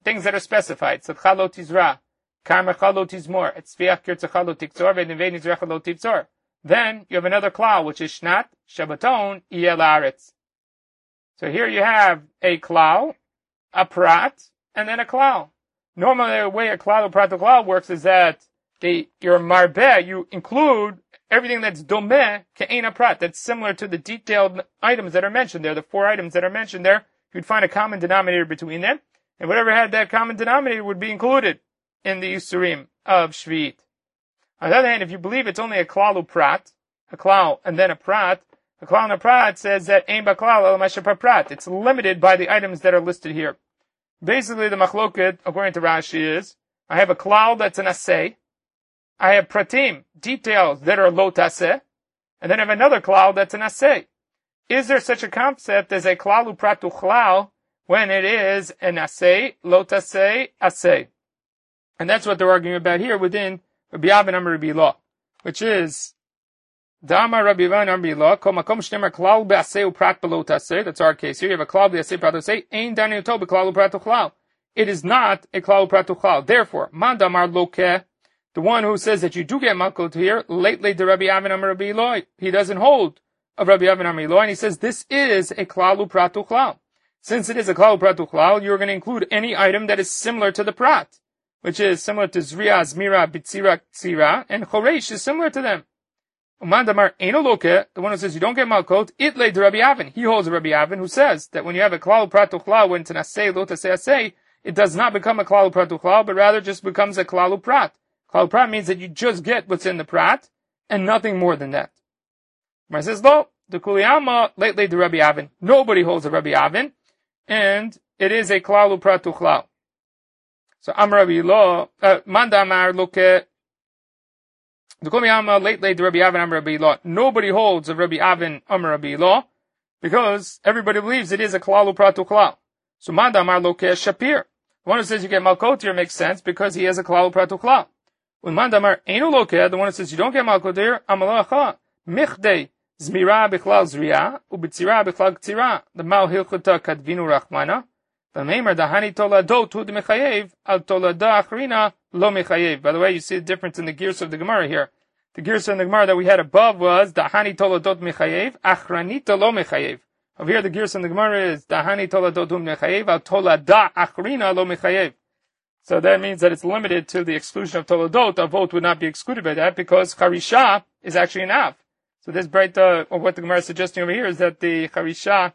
things that are specified. Tzadcha lo tizra, karmecha lo tizmor, etzviach kirtzecha lo tiktzor, ve'nevei nizrecha lo tivtzor. Then you have another klal, which is shnat, Shabbaton, yeh la'aretz. So here you have a klal, a prat, and then a klal. Normally the way a klal or prat or klal works is that your marbeh, you include everything that's domeh ke'ein prat, that's similar to the detailed items that are mentioned there, the 4 items that are mentioned there. You'd find a common denominator between them, and whatever had that common denominator would be included in the Yisurim of Shvi'it. On the other hand, if you believe it's only a klal uprat, a klal and then a prat, a klal and a prat says that ein baklal el mashapar prat. It's limited by the items that are listed here. Basically, the machloket, according to Rashi, is I have a klal that's an aseh, I have pratim, details that are lo taseh, and then I have another klal that's an aseh. Is there such a concept as a klal uprat uchlal when it is an aseh, lo taseh, aseh? And that's what they're arguing about here within Rabbi Avin Amar Rabbi Lo, which is Dama Rabbi Avin Amar Rabbi Lo, Kol Makom Shneimar Klal Be'aseh Uprat Be'lo Taseh. That's our case here. You have a Klal Be'aseh Uprat Taseh. Ein Dani Uto Be'Klal Uprat Uchlal. It is not a Klal Uprat Uchlal. Therefore, Man Damar Lokeh, the one who says that you do get Malkot here, lately to Rabbi Avin Amar Rabbi Lo, he doesn't hold of Rabbi Avin Amar Rabbi Lo, and he says this is a Klal Uprat Uchlal. Since it is a Klal Uprat Uchlal, you're going to include any item that is similar to the Prat, which is similar to Zriya, Zmira, Bitzira, Tzira, and Choresh is similar to them. Umandamar Enoloke, the one who says you don't get Malkot, it laid to Rabbi Avin. He holds Rabbi Avin, who says that when you have a Klal Prat Uchlal, when it's an Aseh, Lo Taseh Aseh, it does not become a Klal Prat Uchlal, but rather just becomes a Klal Prat. Klal Prat means that you just get what's in the Prat, and nothing more than that. Mar says, Lo, the Kuliyama, late laid to Rabbi Avin. Nobody holds a Rabbi Avin, and it is a Klal Prat Uchlal. So Amar Rabbi Lo, Manda Amar Loke, the Kuliyama late Rabbi Avin Amar Rabbi Lo. Nobody holds of Rabbi Avin Amar Rabbi Lo, because everybody believes it is a Klal Uprat Uchlal. So Manda Amar Loke Shapir. The one who says you get Malkot here makes sense because he has a Klal Uprat Uchlal. When Manda Amar Einu Loke, the one who says you don't get Malkot here, Amalacha, Michdei, Zmira Bichlal Zriya, Ubitzira Bichlal Tzira, the Mal Hilchota Kadvinu Rachmana, by the way, you see the difference in the gears of the Gemara here. The gears of the Gemara that we had above was Dahani Toladot Mechayev, Achranita Lo Mechayev. Over here, the gears of the Gemara is Dahani Toladot Mechayev, Al Tolada Achrina Lo Mechayev. So that means that it's limited to the exclusion of Toladot. A vote would not be excluded by that because Charisha is actually an Av. So this bright, or what the Gemara is suggesting over here is that the Charisha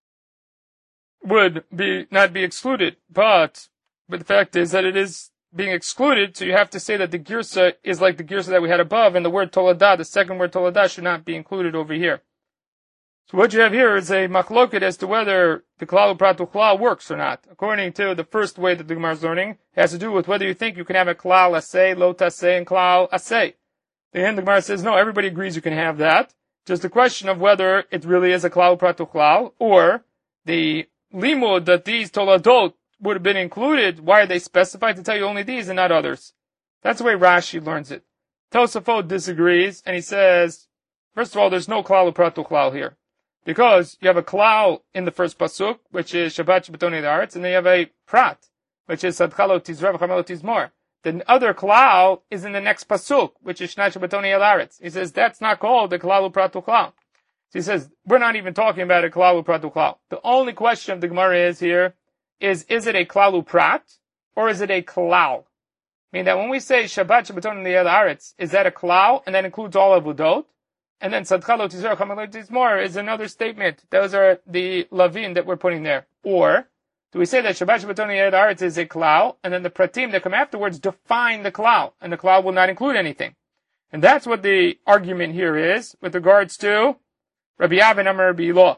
would not be excluded, but the fact is that it is being excluded, so you have to say that the girsa is like the girsa that we had above, and the word toladah, the second word toladah, should not be included over here. So what you have here is a machloket as to whether the klal uprat uchlal works or not. According to the first way that the Gemara is learning, it has to do with whether you think you can have a klal aseh, lo taseh, and klal aseh. The end the Gemara says, no, everybody agrees you can have that. Just a question of whether it really is a klal uprat uchlal, or the limud that these toladot would have been included, why are they specified to tell you only these and not others? That's the way Rashi learns it. Tosafot disagrees, and he says, first of all, there's no klal uprat uchlal here. Because you have a klal in the first pasuk, which is Shabbat Shabbatoni Haaretz, and then you have a prat, which is Sadcha lo tizra v'chama lo tizmor. The other klal is in the next pasuk, which is Shnat Shabbatoni Haaretz. He says, that's not called the klal uprat uchlal. So he says, we're not even talking about a klal uprat uchlal. The only question of the Gemara is here, is it a klal uprat, or is it a klal? Meaning that when we say Shabbat Shabbaton Liyel Haaretz, is that a klal, and that includes all avudot? And then Sadcha lo tizra v'chama lo tizmor is another statement. Those are the lavin that we're putting there. Or, do we say that Shabbat Shabbaton Liyel Haaretz is a klal, and then the pratim that come afterwards define the klal, and the klal will not include anything? And that's what the argument here is, with regards to Rabbi Avin Amar Rabbi Lo.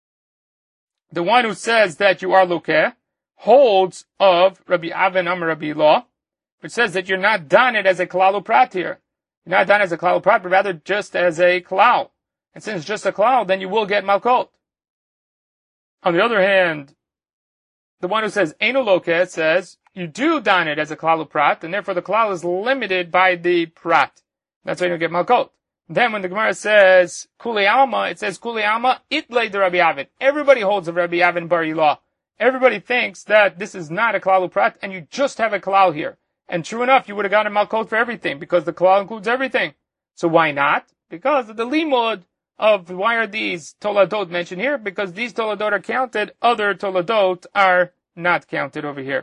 The one who says that you are lokeh holds of Rabbi Avin Amar Rabbi Lo, which says that you're not done it as a klal uprat here. You're not done as a klal uprat, but rather just as a klal. And since it's just a klal, then you will get malkot. On the other hand, the one who says einu lokeh says you do done it as a klal uprat, and therefore the klal is limited by the prat. That's why you don't get malkot. Then when the Gemara says Kuli Alma, it says Kuli Alma itlei de Rabbi Avin. Everybody holds of Rabbi Avin Bar Ilah. Everybody thinks that this is not a klal uprat, and you just have a klal here. And true enough, you would have gotten malkot for everything, because the klal includes everything. So why not? Because of the limud of why are these toladot mentioned here? Because these toladot are counted, other toladot are not counted over here.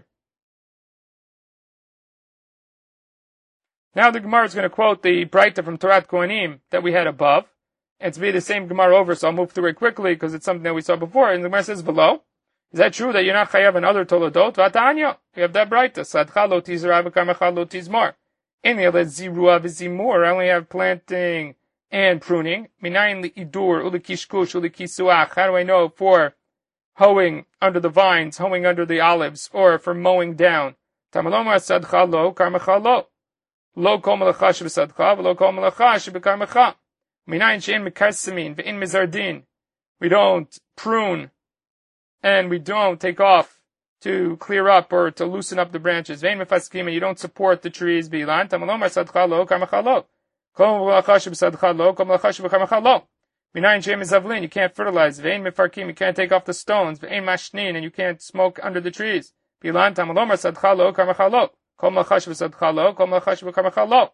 Now the Gemara is going to quote the Braita from Torat Kohanim that we had above. And to be the same Gemara over, so I'll move through it quickly because it's something that we saw before. And the Gemara says below, is that true that you're not chayav in other toladot? Vatanya, you have that Braita. Sadcha lo tizra v'karmecha lo tizmor. In the zirua v'zimur, I only have planting and pruning. Minayin li'idur, ulikishkush, ulikisuach. How do I know for hoeing under the vines, hoeing under the olives, or for mowing down? Tamalomar sadcha lo, karmecha lo. Lo kol melacha shebesadcha, v'lo kol melacha shebekarmecha. Minayin she'en mekarsamin, v'in mezardin. We don't prune, and we don't take off to clear up or to loosen up the branches. V'in mefaskim, and you don't support the trees. V'ilan, tamalomar sadcha lo, karmecha lo. Kol melacha shebesadcha lo, kol melacha shebekarmecha lo. Minayin she'en mezavlin, you can't fertilize. V'in mefarkim, you can't take off the stones. V'in mashnin, and you can't smoke under the trees. V'ilan, tamalomar sadcha lo, karmecha lo. Kol melacha shebesadcha lo, kol melacha shebekarmecha lo.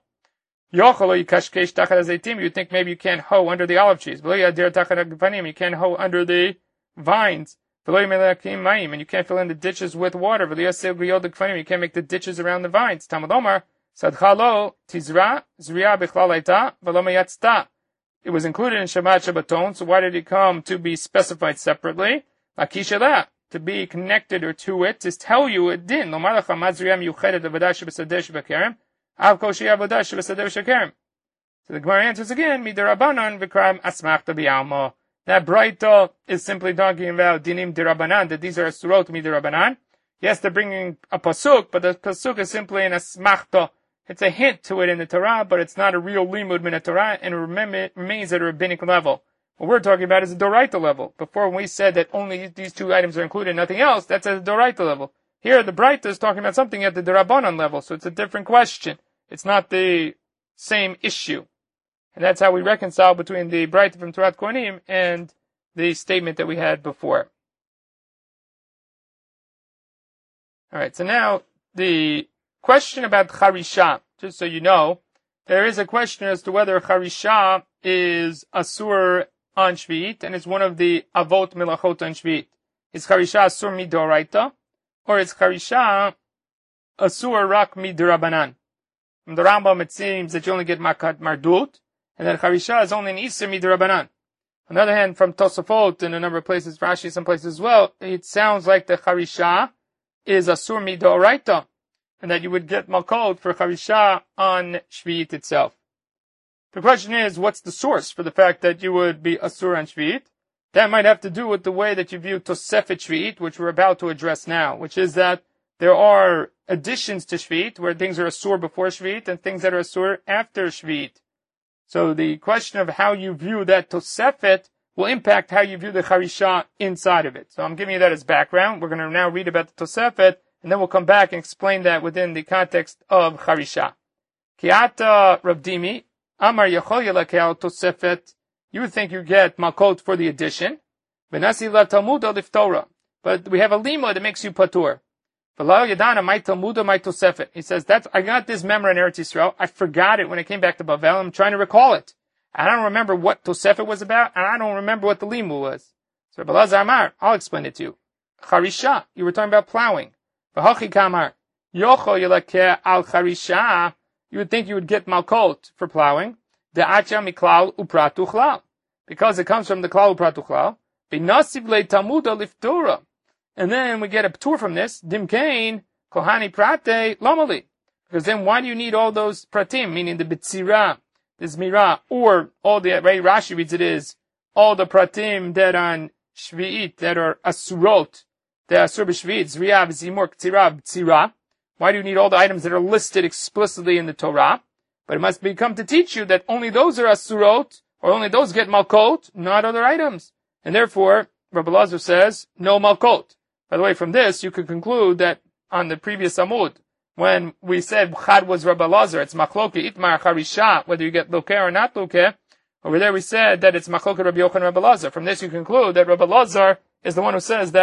You think maybe you can't hoe under the olive trees. You can't hoe under the vines. And you can't fill in the ditches with water. You can't make the ditches around the vines. It was included in Shabbat Shabbaton, so why did it come to be specified separately? To be connected or to it, to tell you it didn't. So the Gemara answers again, Midirabanan v'kraim asmachta bi'alma. That Braita is simply talking about dinim dirabanan, that these are surot midirabanan. Yes, they're bringing a pasuk, but the pasuk is simply an asmachta. It's a hint to it in the Torah, but it's not a real limud min Torah, and it remains at a rabbinic level. What we're talking about is a doraita level. Before we said that only these two items are included, nothing else, that's at a doraita level. Here, the Braita is talking about something at the Dirabanan level, so it's a different question. It's not the same issue. And that's how we reconcile between the Braita from Torat Kohanim and the statement that we had before. Alright, so now, the question about Charisha, just so you know, there is a question as to whether Charisha is Asur on Shvi'it, and it's one of the Avot Milachot on Shvi'it. Is Charisha Asur Midoraita? Or is Charisha Asur Rak Midrabanan? From the Rambam, it seems that you only get Makat Mardut, and that Charisha is only an Isser Midrabanan. On the other hand, from Tosafot, in a number of places, Rashi, some places as well, it sounds like the Charisha is Asur Midoraita, and that you would get Malkot for Charisha on Shvi'it itself. The question is, what's the source for the fact that you would be Asur on Shvi'it? That might have to do with the way that you view Tosefet Shvi'it, which we're about to address now, which is that there are additions to Shvi'it, where things are Asur before Shvi'it, and things that are Asur after Shvi'it. So the question of how you view that Tosefet will impact how you view the Charisha inside of it. So I'm giving you that as background. We're going to now read about the Tosefet, and then we'll come back and explain that within the context of Charisha. Kiata Ravdimi, Amar Yachol Yelakel Tosefet. You would think you get Malkot for the addition. Benasi la Talmuda liftora. But we have a lima that makes you patur. V'la yadana my Talmuda my Tosefet. He says, I got this memory in Eretz Yisrael. I forgot it when I came back to Bavel. I'm trying to recall it. I don't remember what Tosefet was about, and I don't remember what the lima was. So Belazar Amar, I'll explain it to you. Charisha, you were talking about plowing. V'hachi kamar, yocho yelakeh al charisha. You would think you would get Malkot for plowing. De'acha miklal upratu chlal. Because it comes from the klal upratu chlal. V'nasiv le Talmuda liftura. And then we get a ptur from this. Dimkain kohani prate lamali. Because then why do you need all those pratim, meaning the bitzira, the zmira, or all the way Rashi reads it is, all the pratim that are on Shvi'it, that are asurot, that are asur b'shvi'it, zriya, zimur, k'tzira, b'tzira. Why do you need all the items that are listed explicitly in the Torah? But it must become to teach you that only those are asurot, or only those get malkot, not other items. And therefore, Rabbi Lazar says, no malkot. By the way, from this, you could conclude that on the previous Amud, when we said Chad was Rabbi Lazar, it's machloke itmar charisha, whether you get lokeh or not lokeh. Over there we said that it's machloke Rabbi Yochanan Rabbi Lazar. From this you conclude that Rabbi Lazar is the one who says that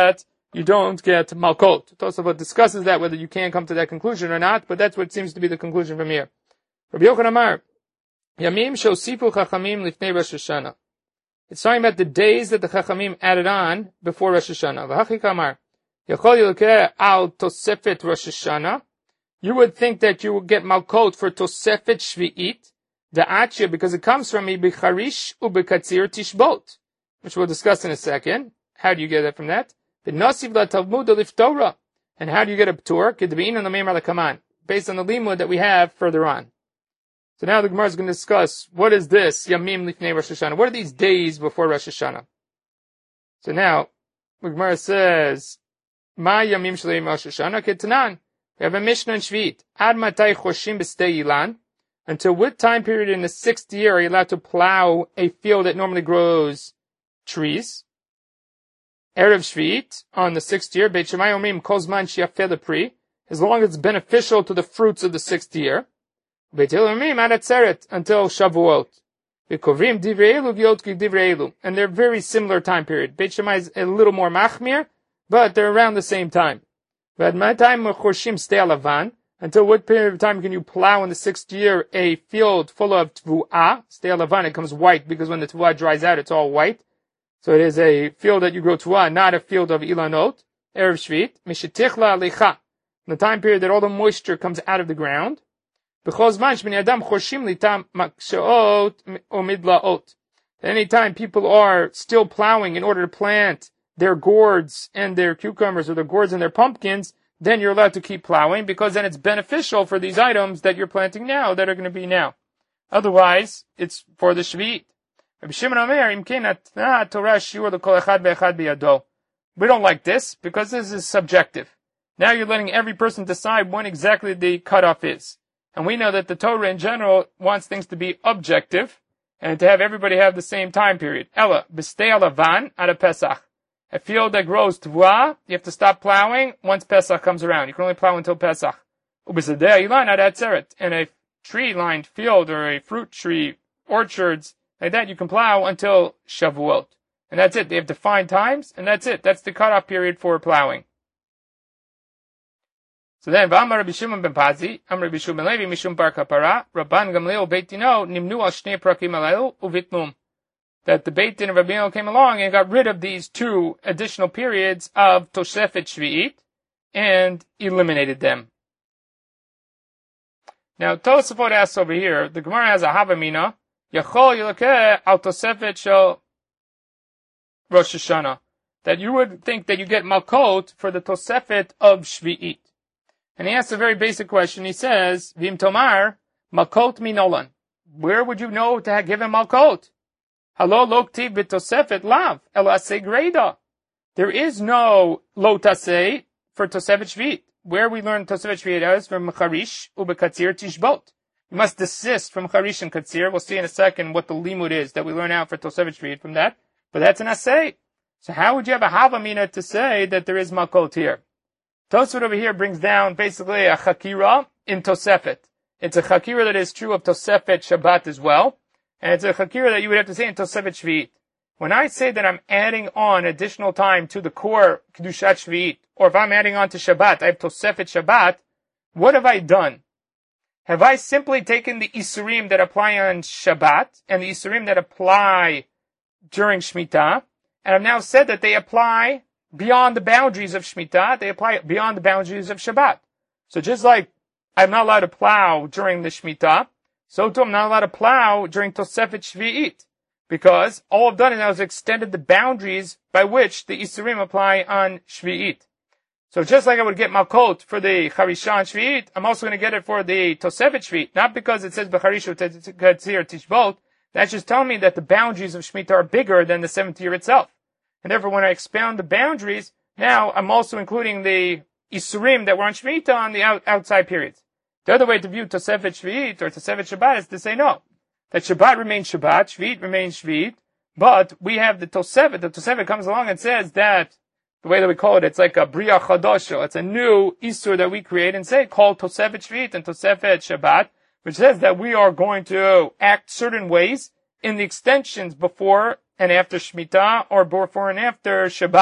you don't get Malkot. Tosafot discusses that, whether you can come to that conclusion or not, but that's what seems to be the conclusion from here. Rabbi Yochanan Amar, Yamim shosifu chachamim lifnei Rosh Hashanah. It's talking about the days that the chachamim added on before Rosh Hashanah. V'hachik Amar, Yachol yilkeh al tosefet Rosh Hashanah. You would think that you would get Malkot for tosefet shvi'it, the Achya, because it comes from Ibicharish ubekatzir tishbot, which we'll discuss in a second. How do you get that from that? B'nasiv la Talmud liftora. And how do you get a p'tur? Kedbein on the Meimar Lakaman, based on the limud that we have further on. So now the Gemara is going to discuss, what is this Yamim Lifnei Rosh Hashanah? What are these days before Rosh Hashanah? So now, the Gemara says, Ma Yamim Shleim Rosh Hashanah Ketanan. We have a Mishnah in Shvit. Ad Matai Choshim B'stei Ilan. Until what time period in the 6th year are you allowed to plow a field that normally grows trees? Erev Shvit, on the 6th year, Beit Shammai Omrim Kozman Shiafeh Lepri, as long as it's beneficial to the fruits of the 6th year. Beit Hillel Omrim Ad Atzeret, until Shavuot. V'kovrim Divrei Elu V'yot Ki Divrei Elu. And they're very similar time period. Beit Shammai is a little more machmir, but they're around the same time. But my time Chorshim Stei Alavan, until what period of time can you plow in the 6th year a field full of Tvu'ah? Stei Alavan, it comes white, because when the Tvu'ah dries out, it's all white. So it is a field that you grow Tvu'ah, not a field of Ilanot. Erev Shvit, Mishetichla Alecha. In the time period that all the moisture comes out of the ground. Anytime people are still plowing in order to plant their gourds and their cucumbers, or their gourds and their pumpkins, then you're allowed to keep plowing, because then it's beneficial for these items that you're planting now, that are going to be now. Otherwise, it's for the Shvit. We don't like this, because this is subjective. Now you're letting every person decide when exactly the cutoff is. And we know that the Torah in general wants things to be objective, and to have everybody have the same time period. Ella, b'stei alavan ad Pesach. A field that grows Tvu'ah, you have to stop plowing once Pesach comes around. You can only plow until Pesach. Ub'sadeh ilan ad atzeret. And a tree-lined field, or a fruit tree, orchards, like that, you can plow until Shavuot. And that's it. They have defined times, and that's it. That's the cutoff period for plowing. So then, V'amar Rabbi Shimon ben Pazi, Amar Rabbi Shimon ben Levi, Mishum bar kapara, Rabban Gamliel Beit Dino, Nimnu al Shnei Prakim alelu, Uvitnum. That the Beit Din of Rabbi Gamliel came along and got rid of these 2 additional periods of Tosefet Shvi'it, and eliminated them. Now, Tosafot asks over here, the Gemara has a Havamina, Yachol Yilakeh al Tosefet Shel Rosh Hashanah. That you would think that you get Malkot for the Tosefet of Shvi'it. And he asks a very basic question. He says, Vim Tomar, Malkot minolan. Where would you know to give him Malkot? Halo loktiv b'tosefet lav, el aseh greda. There is no lo taseh for Tosefet Shvi'it. Where we learn Tosefet Shvi'it is from Charish ubekatzir tishbot. You must desist from Charish and Katzir. We'll see in a second what the limud is that we learn out for Tosefet Shvi'it from that. But that's an aseh. So how would you have a havamina to say that there is Malkot here? Tosfot over here brings down basically a chakira in Tosefet. It's a chakira that is true of Tosefet Shabbat as well. And it's a chakira that you would have to say in Tosefet Shvi'it. When I say that I'm adding on additional time to the core Kedushat Shvi'it, or if I'm adding on to Shabbat, I have Tosefet Shabbat, what have I done? Have I simply taken the Isurim that apply on Shabbat, and the Isurim that apply during Shemitah, and I've now said that they apply beyond the boundaries of Shemitah, they apply beyond the boundaries of Shabbat. So just like I'm not allowed to plow during the Shemitah, so too I'm not allowed to plow during Tosefet Shvi'it. Because all I've done is I've extended the boundaries by which the Isurim apply on Shvi'it. So just like I would get Malkot for the Charisha Shvi'it, I'm also going to get it for the Tosefet Shvi'it. Not because it says B'charishu Katzir Tishbot. That's just telling me that the boundaries of Shemitah are bigger than the 7th year itself. And therefore when I expound the boundaries, now I'm also including the Isurim that were on Shemitah on the outside periods. The other way to view Tosefet Shvi'it or Tosefet Shabbat is to say no. That Shabbat remains Shabbat, Shvi'it remains Shvi'it, but we have the Tosefet. The Tosefet comes along and says that, the way that we call it, it's like a Bria Chadosha. It's a new Isur that we create and say, called Tosefet Shvi'it and Tosefet Shabbat, which says that we are going to act certain ways in the extensions before and after Shemitah, or before and after Shabbat.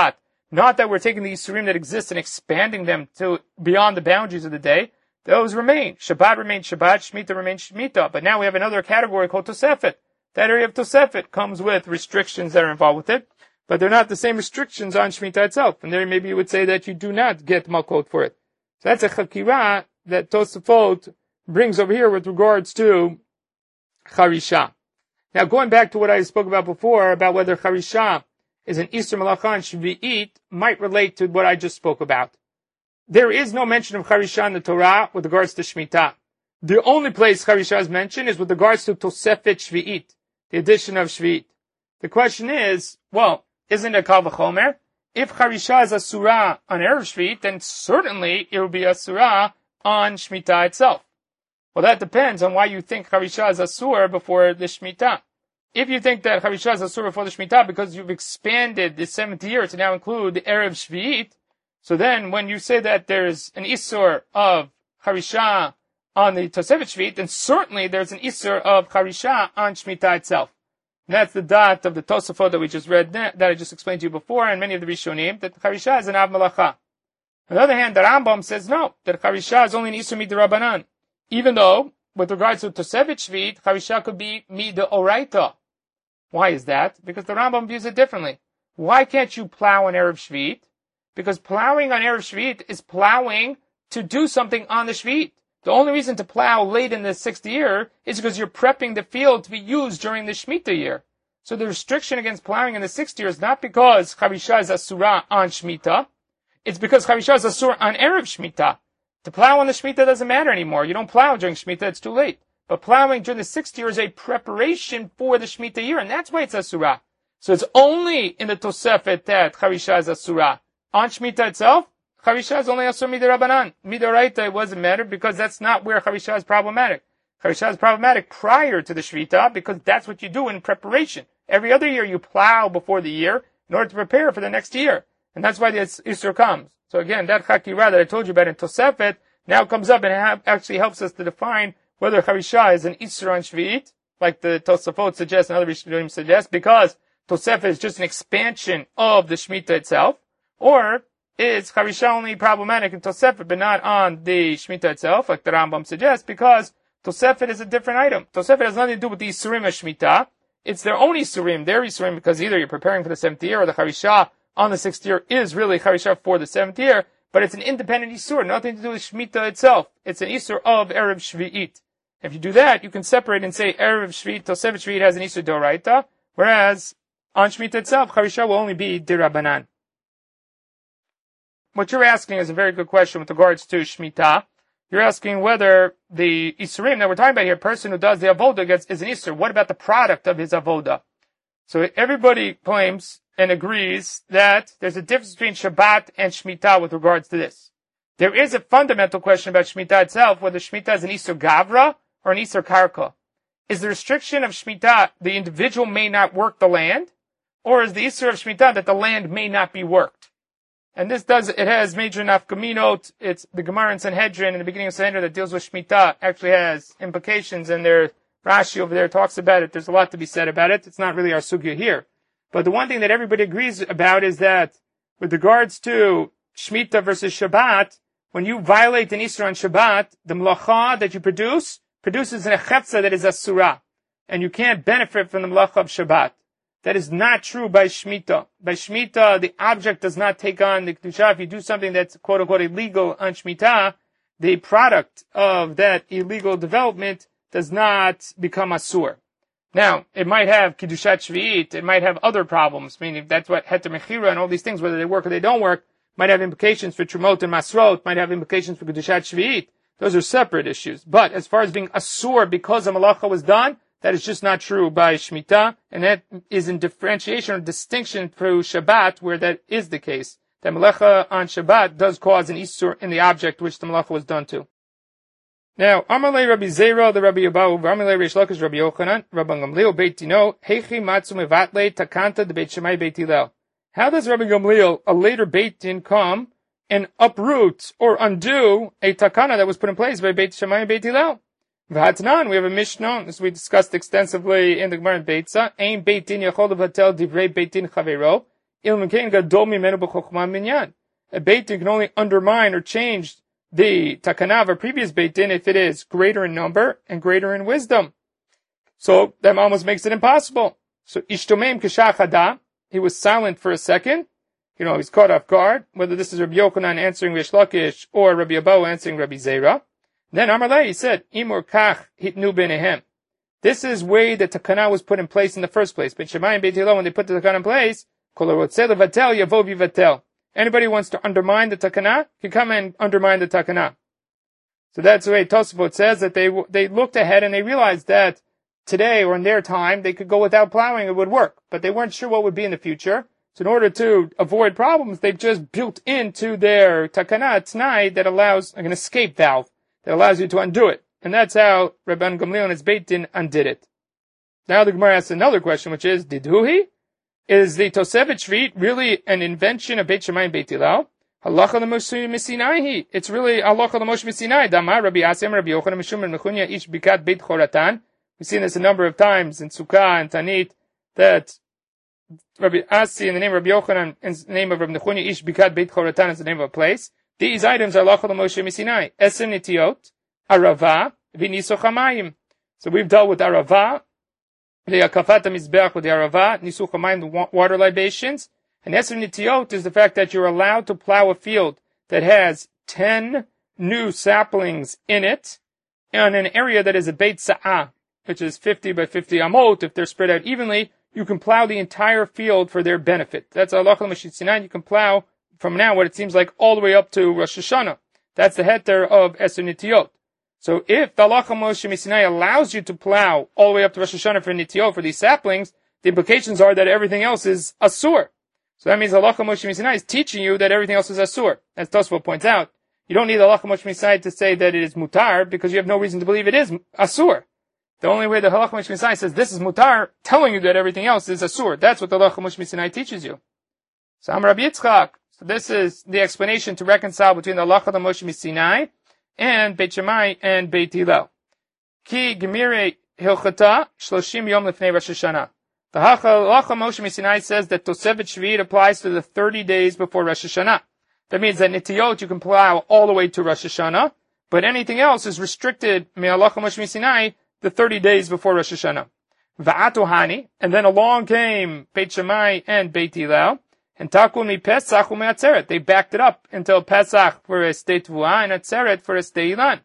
Not that we're taking the Yisurim that exist and expanding them to beyond the boundaries of the day. Those remain. Shabbat remains Shabbat, Shemitah remains Shemitah. But now we have another category called Tosefet. That area of Tosefet comes with restrictions that are involved with it, but they're not the same restrictions on Shemitah itself. And there maybe you would say that you do not get Malkot for it. So that's a Chakirah that Tosefot brings over here with regards to Charisha. Now going back to what I spoke about before, about whether Charisha is an Isur Malacha and Shvi'it, might relate to what I just spoke about. There is no mention of Charisha in the Torah with regards to Shemitah. The only place Charisha is mentioned is with regards to Tosefet Shvi'it, the addition of Shvi'it. The question is, well, isn't it Kal V'chomer? If Charisha is Asura on Erev Shvi'it, then certainly it will be Asura on Shemitah itself. Well, that depends on why you think Charisha is Asur before the Shemitah. If you think that Charisha is Asur before the Shemitah because you've expanded the 7th year to now include the Erev Shvi'it, so then when you say that there's an Isur of Charisha on the Tosefet Shvi'it, then certainly there's an Isur of Charisha on Shemitah itself. And that's the dot of the Tosafot that we just read, that I just explained to you before, and many of the Rishonim, that Charisha is an Av Malacha. On the other hand, the Rambam says no, that Charisha is only an Isur Midrabanan. Even though, with regards to Tosefet Shvi'it, Charisha could be Midoraita. Why is that? Because the Rambam views it differently. Why can't you plow on Erev Shvi'it? Because plowing on Erev Shvi'it is plowing to do something on the Shvi'it. The only reason to plow late in the 6th year is because you're prepping the field to be used during the Shemitah year. So the restriction against plowing in the 6th year is not because Charisha is Asura on Shemitah. It's because Charisha is Asura on Erev Shemitah. To plow on the Shemitah doesn't matter anymore. You don't plow during Shemitah, it's too late. But plowing during the 6th year is a preparation for the Shemitah year, and that's why it's Asura. So it's only in the Tosefet that Charisha is Asura. On Shemitah itself, Charisha is only Asur Midirabanan. Midoraita, it doesn't matter because that's not where Charisha is problematic. Charisha is problematic prior to the Shvita because that's what you do in preparation. Every other year you plow before the year in order to prepare for the next year. And that's why the Isur comes. So again, that Chakirah that I told you about in Tosefet now comes up and actually helps us to define whether Charisha is an Isur on Shvi'it, like the Tosafot suggests and other Rishonim suggest, because Tosefet is just an expansion of the Shemitah itself, or is Charisha only problematic in Tosefet but not on the Shemitah itself, like the Rambam suggests, because Tosefet is a different item. Tosefet has nothing to do with the Isurim of Shemitah. It's their own Isurim, their Isurim, because either you're preparing for the 7th year or the Charisha on the 6th year is really Charisha for the 7th year, but it's an independent Isur, nothing to do with Shemitah itself. It's an Isur of Erev Shvi'it. If you do that, you can separate and say Erev Shvi'it, Tosefet Shvi'it has an Isur Doraita, whereas on Shemitah itself, Charisha will only be Dirabanan. What you're asking is a very good question with regards to Shemitah. You're asking whether the Isurim that we're talking about here, a person who does the Avoda is an Isur. What about the product of his Avoda? So everybody claims and agrees that there's a difference between Shabbat and Shemitah with regards to this. There is a fundamental question about Shemitah itself, whether Shemitah is an Isur Gavra or an Isur Karka. Is the restriction of Shemitah the individual may not work the land, or is the Isur of Shemitah that the land may not be worked? And it has major nafkaminot. It's the Gemara in Sanhedrin in the beginning of Sanhedrin that deals with Shemitah actually has implications, and their Rashi over there talks about it. There's a lot to be said about it. It's not really our sugya here. But the one thing that everybody agrees about is that with regards to Shemitah versus Shabbat, when you violate an Isur on Shabbat, the melacha that you produces an echetza that is asura, and you can't benefit from the melacha of Shabbat. That is not true by Shemitah. By Shemitah, the object does not take on the Kedusha. If you do something that's quote-unquote illegal on Shemitah, the product of that illegal development does not become asur. Now, it might have Kedushat Shvi'it, it might have other problems, meaning that's what Heter Mechira and all these things, whether they work or they don't work, might have implications for Trumot and Masrot, might have implications for Kedushat Shvi'it. Those are separate issues. But as far as being asur because a malacha was done, that is just not true by Shemitah, and that is in differentiation or distinction through Shabbat, where that is the case. The malacha on Shabbat does cause an Isur in the object which the malacha was done to. Now, Amalei Rabbi Zera, the Rabbi Abahu, Amalei Reish Lakish, Rabbi Yochanan, Rabbi Gamliel, Beit Dino, Heichi Matzu Mevatle Takanta de Beit Shammai Beit Hillel. How does Rabbi Gamliel, a later Beit Din, come and uproot or undo a takana that was put in place by Beit Shammai and Beit Hillel? V'hatnan, we have a Mishnah, as we discussed extensively in the Gemara in Beitza, Ein Beit Din Yachol Levatel Divrei Beit Din Chaveiro. A Beit Din can only undermine or change the takana of a previous Beit Din if it is greater in number and greater in wisdom. So that almost makes it impossible. So Ishtomem Kishachada, he was silent for a second. He's caught off guard, whether this is Rabbi Yochanan answering Rish Lakish or Rabbi Abahu answering Rabbi Zera. Then Amarle, he said, Imur Kach Hitnu Benehem. This is way the takana was put in place in the first place. But Shammai and Beit Hillel, when they put the takana in place, Kol Harotzeh Levatel Yavo Vivatel. Anybody who wants to undermine the takana can come and undermine the takana. So that's the way Tosafot says that they looked ahead and they realized that today or in their time they could go without plowing, it would work. But they weren't sure what would be in the future. So in order to avoid problems, they've just built into their takana t'nai that allows like an escape valve that allows you to undo it. And that's how Rabban Gamliel and his Beit Din undid it. Now the Gemara asks another question, which is, Didhuhi? Is the Tosefet Shvit really an invention of Beit Shammai and Beit Hillel? Halacha l'Moshe Misinai. It's really halacha l'Moshe Misinai. Damar Rabbi Asim, Rabbi Yochanan, Mishum, and Mechunya, ish bikat Beit Choratan. We've seen this a number of times in Sukkah and Tanit, that Rabbi Asi in the name of Rabbi Yochanan, in the name of Rabbi Nechunya, ish bikat Beit Choratan is the name of a place. These items are halacha l'Moshe Misinai. Esem nitiot, arava, v'nisoch hamayim. So we've dealt with arava, the akafat mizbeach with the arava, nisuch hamayim, the water libations. And esem nitiot is the fact that you're allowed to plow a field that has 10 new saplings in it, on an area that is a beit sa'ah, which is 50 by 50 amot. If they're spread out evenly, you can plow the entire field for their benefit. That's halacha l'Moshe Sinai. You can plow from now what it seems like all the way up to Rosh Hashanah. That's the heter of Eser Nitiot. So if the halacha Moshe Sinai allows you to plow all the way up to Rosh Hashanah for Nitiot, for these saplings, the implications are that everything else is asur. So that means the halacha Moshe Sinai is teaching you that everything else is asur. As Tosfot points out, you don't need the halacha Moshe Sinai to say that it is mutar, because you have no reason to believe it is asur. The only way the halacha Moshe Sinai says this is mutar, telling you that everything else is asur. That's what the halacha Moshe Sinai teaches you. So Amar Rabbi Yitzchak. So this is the explanation to reconcile between the halacha Moshe Sinai and Beit Shammai and Beit Hillel. Ki gemire hilchata shloshim yom lefnei Rosh Hashanah. The halacha Moshe Sinai says that Tosefet Shvit applies to the 30 days before Rosh Hashanah. That means that Nitiyot you can plow all the way to Rosh Hashanah, but anything else is restricted me halacha Moshe Sinai the 30 days before Rosh Hashanah. Va'atu hani, and then along came Beit Shammai and Beit Hillel. And takun mi Pesach u'me Atzeret. They backed it up until Pesach for a stay Tvua and Atzeret for a stay Ilan.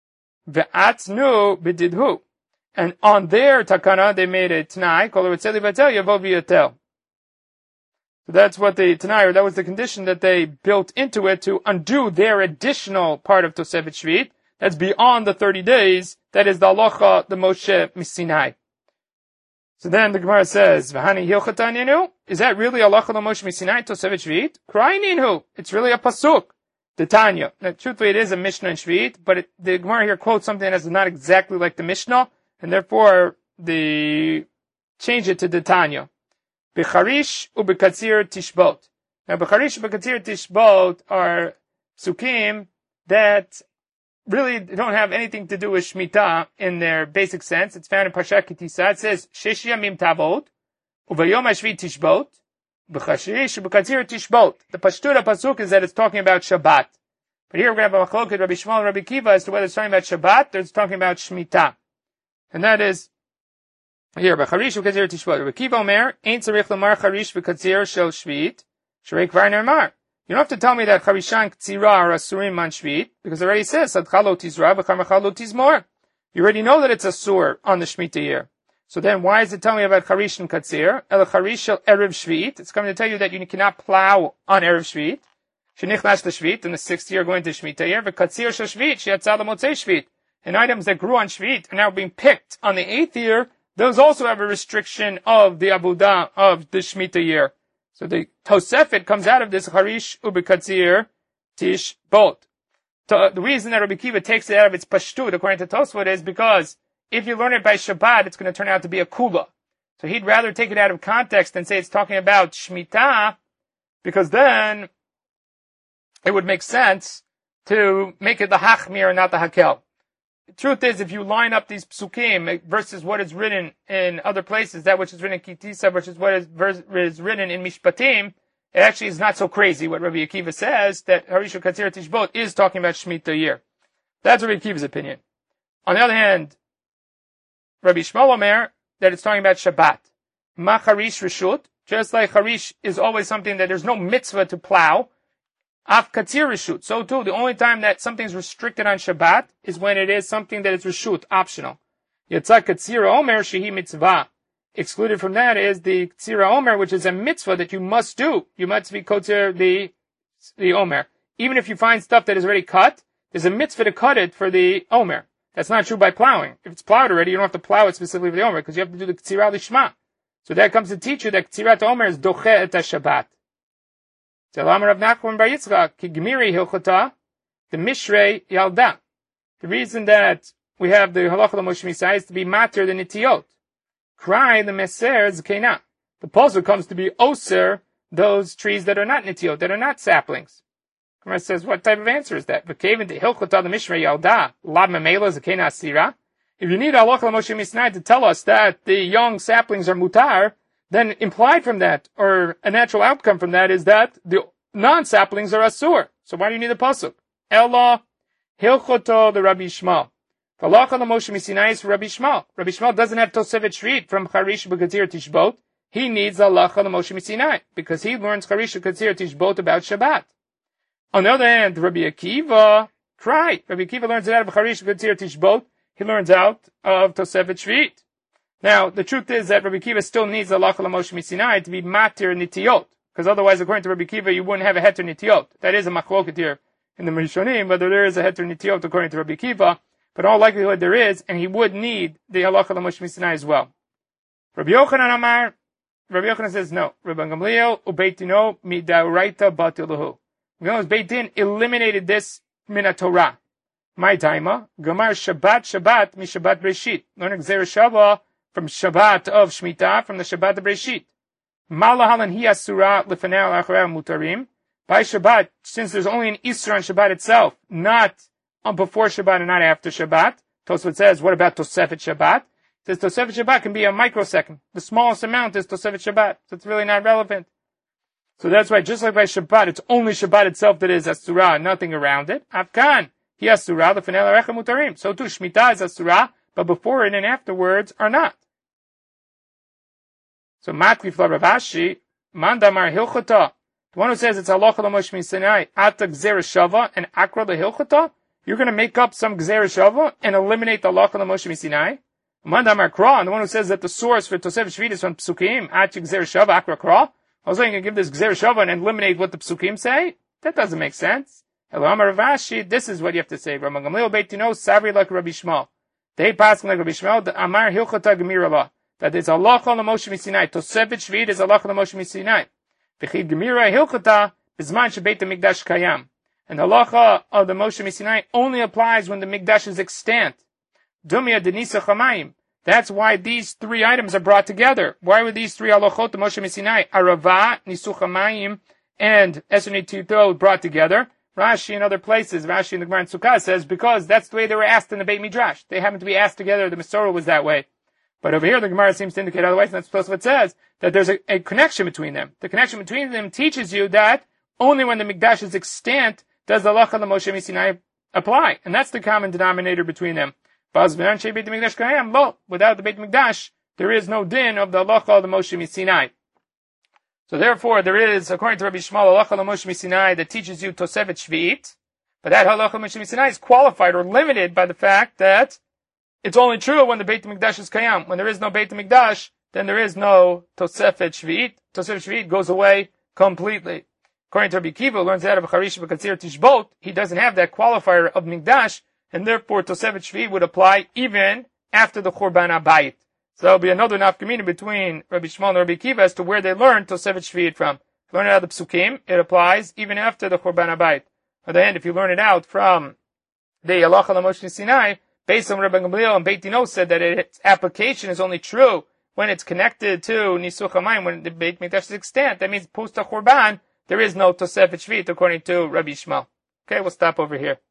Ve'atznu b'didhu. And on their takana, they made a Tanai, called it Tzeli Vatel, Yavo V'yatel. So that's what the Tanai, or that was the condition that they built into it to undo their additional part of Tosefet Shvit. That's beyond the 30 days. That is the halacha, the Moshe Misinai. So then the Gemara says, "V'hani hilchatan yenu." Is that really halacha l'Moshe Misinai Tosefet Shvit? Crying inhu. It's really a pasuk. The Tanya. Now, truthfully, it is a Mishnah in Shvit, but the Gemara here quotes something that is not exactly like the Mishnah, and therefore they change it to the Tanya. B'charish u'b'katzir tishbot. Now, b'charish u'b'katzir tishbot are psukim that really don't have anything to do with Shemitah in their basic sense. It's found in Parshat Ki Tisa. It says, Shesh yamim tavot, uvayom hashvit tishbot, b'chashirish u'b'katzir tishbot. The Pashtura Pasuk is that it's talking about Shabbat. But here we're going to have a machlokes Rabbi Shmuel and Rabbi Kiva as to whether it's talking about Shabbat or it's talking about Shemitah. And that is, here, b'charish u'b'katzir tishbot. Rabbi Kiva omer, ein tzarich lamar charish v'katzir shel shvit, shrei kvar nermar. You don't have to tell me that Charishan Ktsira are Asurim man Shvit, because it already says, Sadchalo Tizra, V'chamachalo Tizmor. You already know that it's Asur on the Shemitah year. So then why is it telling me about Charish and Katsir? El Charish shel Erev Shvit. It's coming to tell you that you cannot plow on Erev Shvit. Shenichnash the Shvit, in the 6th year going to Shemitah year. V'katsir shel Shvit, Sheyatzal Motzei Shvit. And items that grew on Shvit are now being picked on the 8th year. Those also have a restriction of the Abudah of the Shemitah year. So the Tosefet comes out of this Charish u'b'katzir tish bot. The reason that Rabbi Kiva takes it out of its pashtut, according to Tosfot, is because if you learn it by Shabbat, it's going to turn out to be a kula. So he'd rather take it out of context than say it's talking about Shemitah, because then it would make sense to make it the Hachmir and not the Hakel. truth is, if you line up these psukim versus what is written in other places, that which is written in Kitisa versus what is written in Mishpatim, it actually is not so crazy what Rabbi Akiva says, that Harishu Katzir Tishbot is talking about Shemitah year. That's Rabbi Akiva's opinion. On the other hand, Rabbi Shmuel Omer, that it's talking about Shabbat. Ma Harish Rishut, just like Harish is always something that there's no mitzvah to plow, Af Katzir Rishut. So too, the only time that something is restricted on Shabbat is when it is something that is Rishut, optional. Yatzak Katzir Omer Shehi Mitzvah. Excluded from that is the Katzir Omer, which is a mitzvah that you must do. You must be Katzir the Omer. Even if you find stuff that is already cut, there's a mitzvah to cut it for the Omer. That's not true by plowing. If it's plowed already, you don't have to plow it specifically for the Omer, because you have to do the Katzirah Lishma. So that comes to teach you that Katzirat Omer is Doche et HaShabbat. The Mishrei Yalda. The reason that we have the Halacha L'Moshe Misai is to be matir the Nitiyot. Cry the Meser Zkeina. The puzzle comes to be Oser, those trees that are not Nitiyot, that are not saplings. Gemara says, what type of answer is that? If you need Halacha L'Moshe Misai to tell us that the young saplings are mutar, then implied from that, or a natural outcome from that, is that the non-saplings are asur. So why do you need a pasuk? Ella hilchoto the Rabbi Shmuel. Halacha L'Moshe Misinai is for Rabbi Shmuel. Rabbi Shmuel doesn't have Tosefet Shrit from Harish B'Katzir Tishbot. He needs Halacha L'Moshe Misinai because he learns Harish B'Katzir Tishbot about Shabbat. On the other hand, Rabbi Akiva, Rabbi Akiva learns it out of Harish B'Katzir Tishbot. He learns out of Tosefet Shrit. Now, the truth is that Rabbi Akiva still needs Halacha L'Moshe Misinai to be matir nitiyot, because otherwise, according to Rabbi Akiva, you wouldn't have a heter nitiyot. That is a machloket here in the Rishonim, whether there is a heter nitiyot according to Rabbi Akiva, but in all likelihood there is, and he would need the Halacha L'Moshe Misinai as well. Rabbi Yochanan Amar, Rabbi Yochanan says no. Rabbi Gamliel ubeitino midauraita batiluhu. Gamliel's Beit Din eliminated this min Torah. My taima, Gamar Shabbat mi Shabbat Breshit. Learning Gzera Shava from Shabbat of Shemitah, from the Shabbat of Breshit. Malahalan hi asura lefanei acharei mutarim. By Shabbat, since there's only an Isra on Shabbat itself, not before Shabbat and not after Shabbat. Tosfot says, what about Tosefet Shabbat? It says Tosefet Shabbat can be a microsecond. The smallest amount is Tosefet Shabbat, so it's really not relevant. So that's why, just like by Shabbat, it's only Shabbat itself that is Asura, nothing around it. Afkan, hi asura lefanei acharei mutarim. So too, Shemitah is Asura, but before it and afterwards are not. So Matkif Rav Ashi, Mandamar Hilchota, the one who says it's Halacha L'Moshe Misinai, Ata Gzera Shava and Akra L'Hilchota, you're going to make up some Gzera Shava and eliminate the Halacha L'Moshe Misinai. Mandamar Kra, and the one who says that the source for Tosefet Shvit is from Psukim, Ata Gzera Shava, Akra Kra, I was going to give this Gzera Shava and eliminate what the Psukim say? That doesn't make sense. Elamar Rav Ashi, this is what you have to say. Rabbi Gamliel Beit Dino, Sabri like Rabbi Shmuel. They pass like Rabbi Shmuel, the Amar Hilchota Gemirah. That is Halacha L'Moshe Misinai. Tosefet Shvit is Halacha L'Moshe Misinai. V'chid Gemira Hilchota B'zman Shebeit HaMikdash Kayam. And the Halacha of the Moshe Misinai only applies when the Mikdash is extant. Dumya Denisa Chamayim. That's why these three items are brought together. Why were these three Halachot of Moshe Misinai, Arava, Nisu Chamayim, and Esrei Tito brought together? Rashi and other places, Rashi in the Gemara in Sukkah says, because that's the way they were asked in the Beit Midrash. They happened to be asked together. The Masorah was that way. But over here, the Gemara seems to indicate otherwise, and that's supposed to what it says, that there's a connection between them. The connection between them teaches you that only when the Mikdash is extant does the Halacha L'Moshe Misinai apply. And that's the common denominator between them. Without the Beit Mikdash, there is no din of the Halacha of the Moshe Misinai. So therefore, there is, according to Rabbi Shmuel, Halacha L'Moshe Misinai that teaches you Tosefet Shvi'it, but that Halacha L'Moshe Misinai is qualified or limited by the fact that it's only true when the Beit HaMikdash is Kayam. When there is no Beit HaMikdash, then there is no Tosefet Shvi'it. Tosefet Shvi'it goes away completely. According to Rabbi Akiva, learns that of Harish B'Katzir Tishbot, he doesn't have that qualifier of Mikdash, and therefore Tosefet Shvi'it would apply even after the Churban HaBayit. So there'll be another nafkamina between Rabbi Shmuel and Rabbi Akiva as to where they learned Tosefet Shvi'it from. If you learn it out of the Psukim, it applies even after the Churban HaBayit. On the end, if you learn it out from the Halacha L'Moshe Sinai, based on Rabbi Gamliel and Beit Dino said that its application is only true when it's connected to Nisuch HaMayim, when the Beit Mikdash is extant. That means post Churban, there is no Tosefet Shvi'it according to Rabbi Shmuel. Okay, we'll stop over here.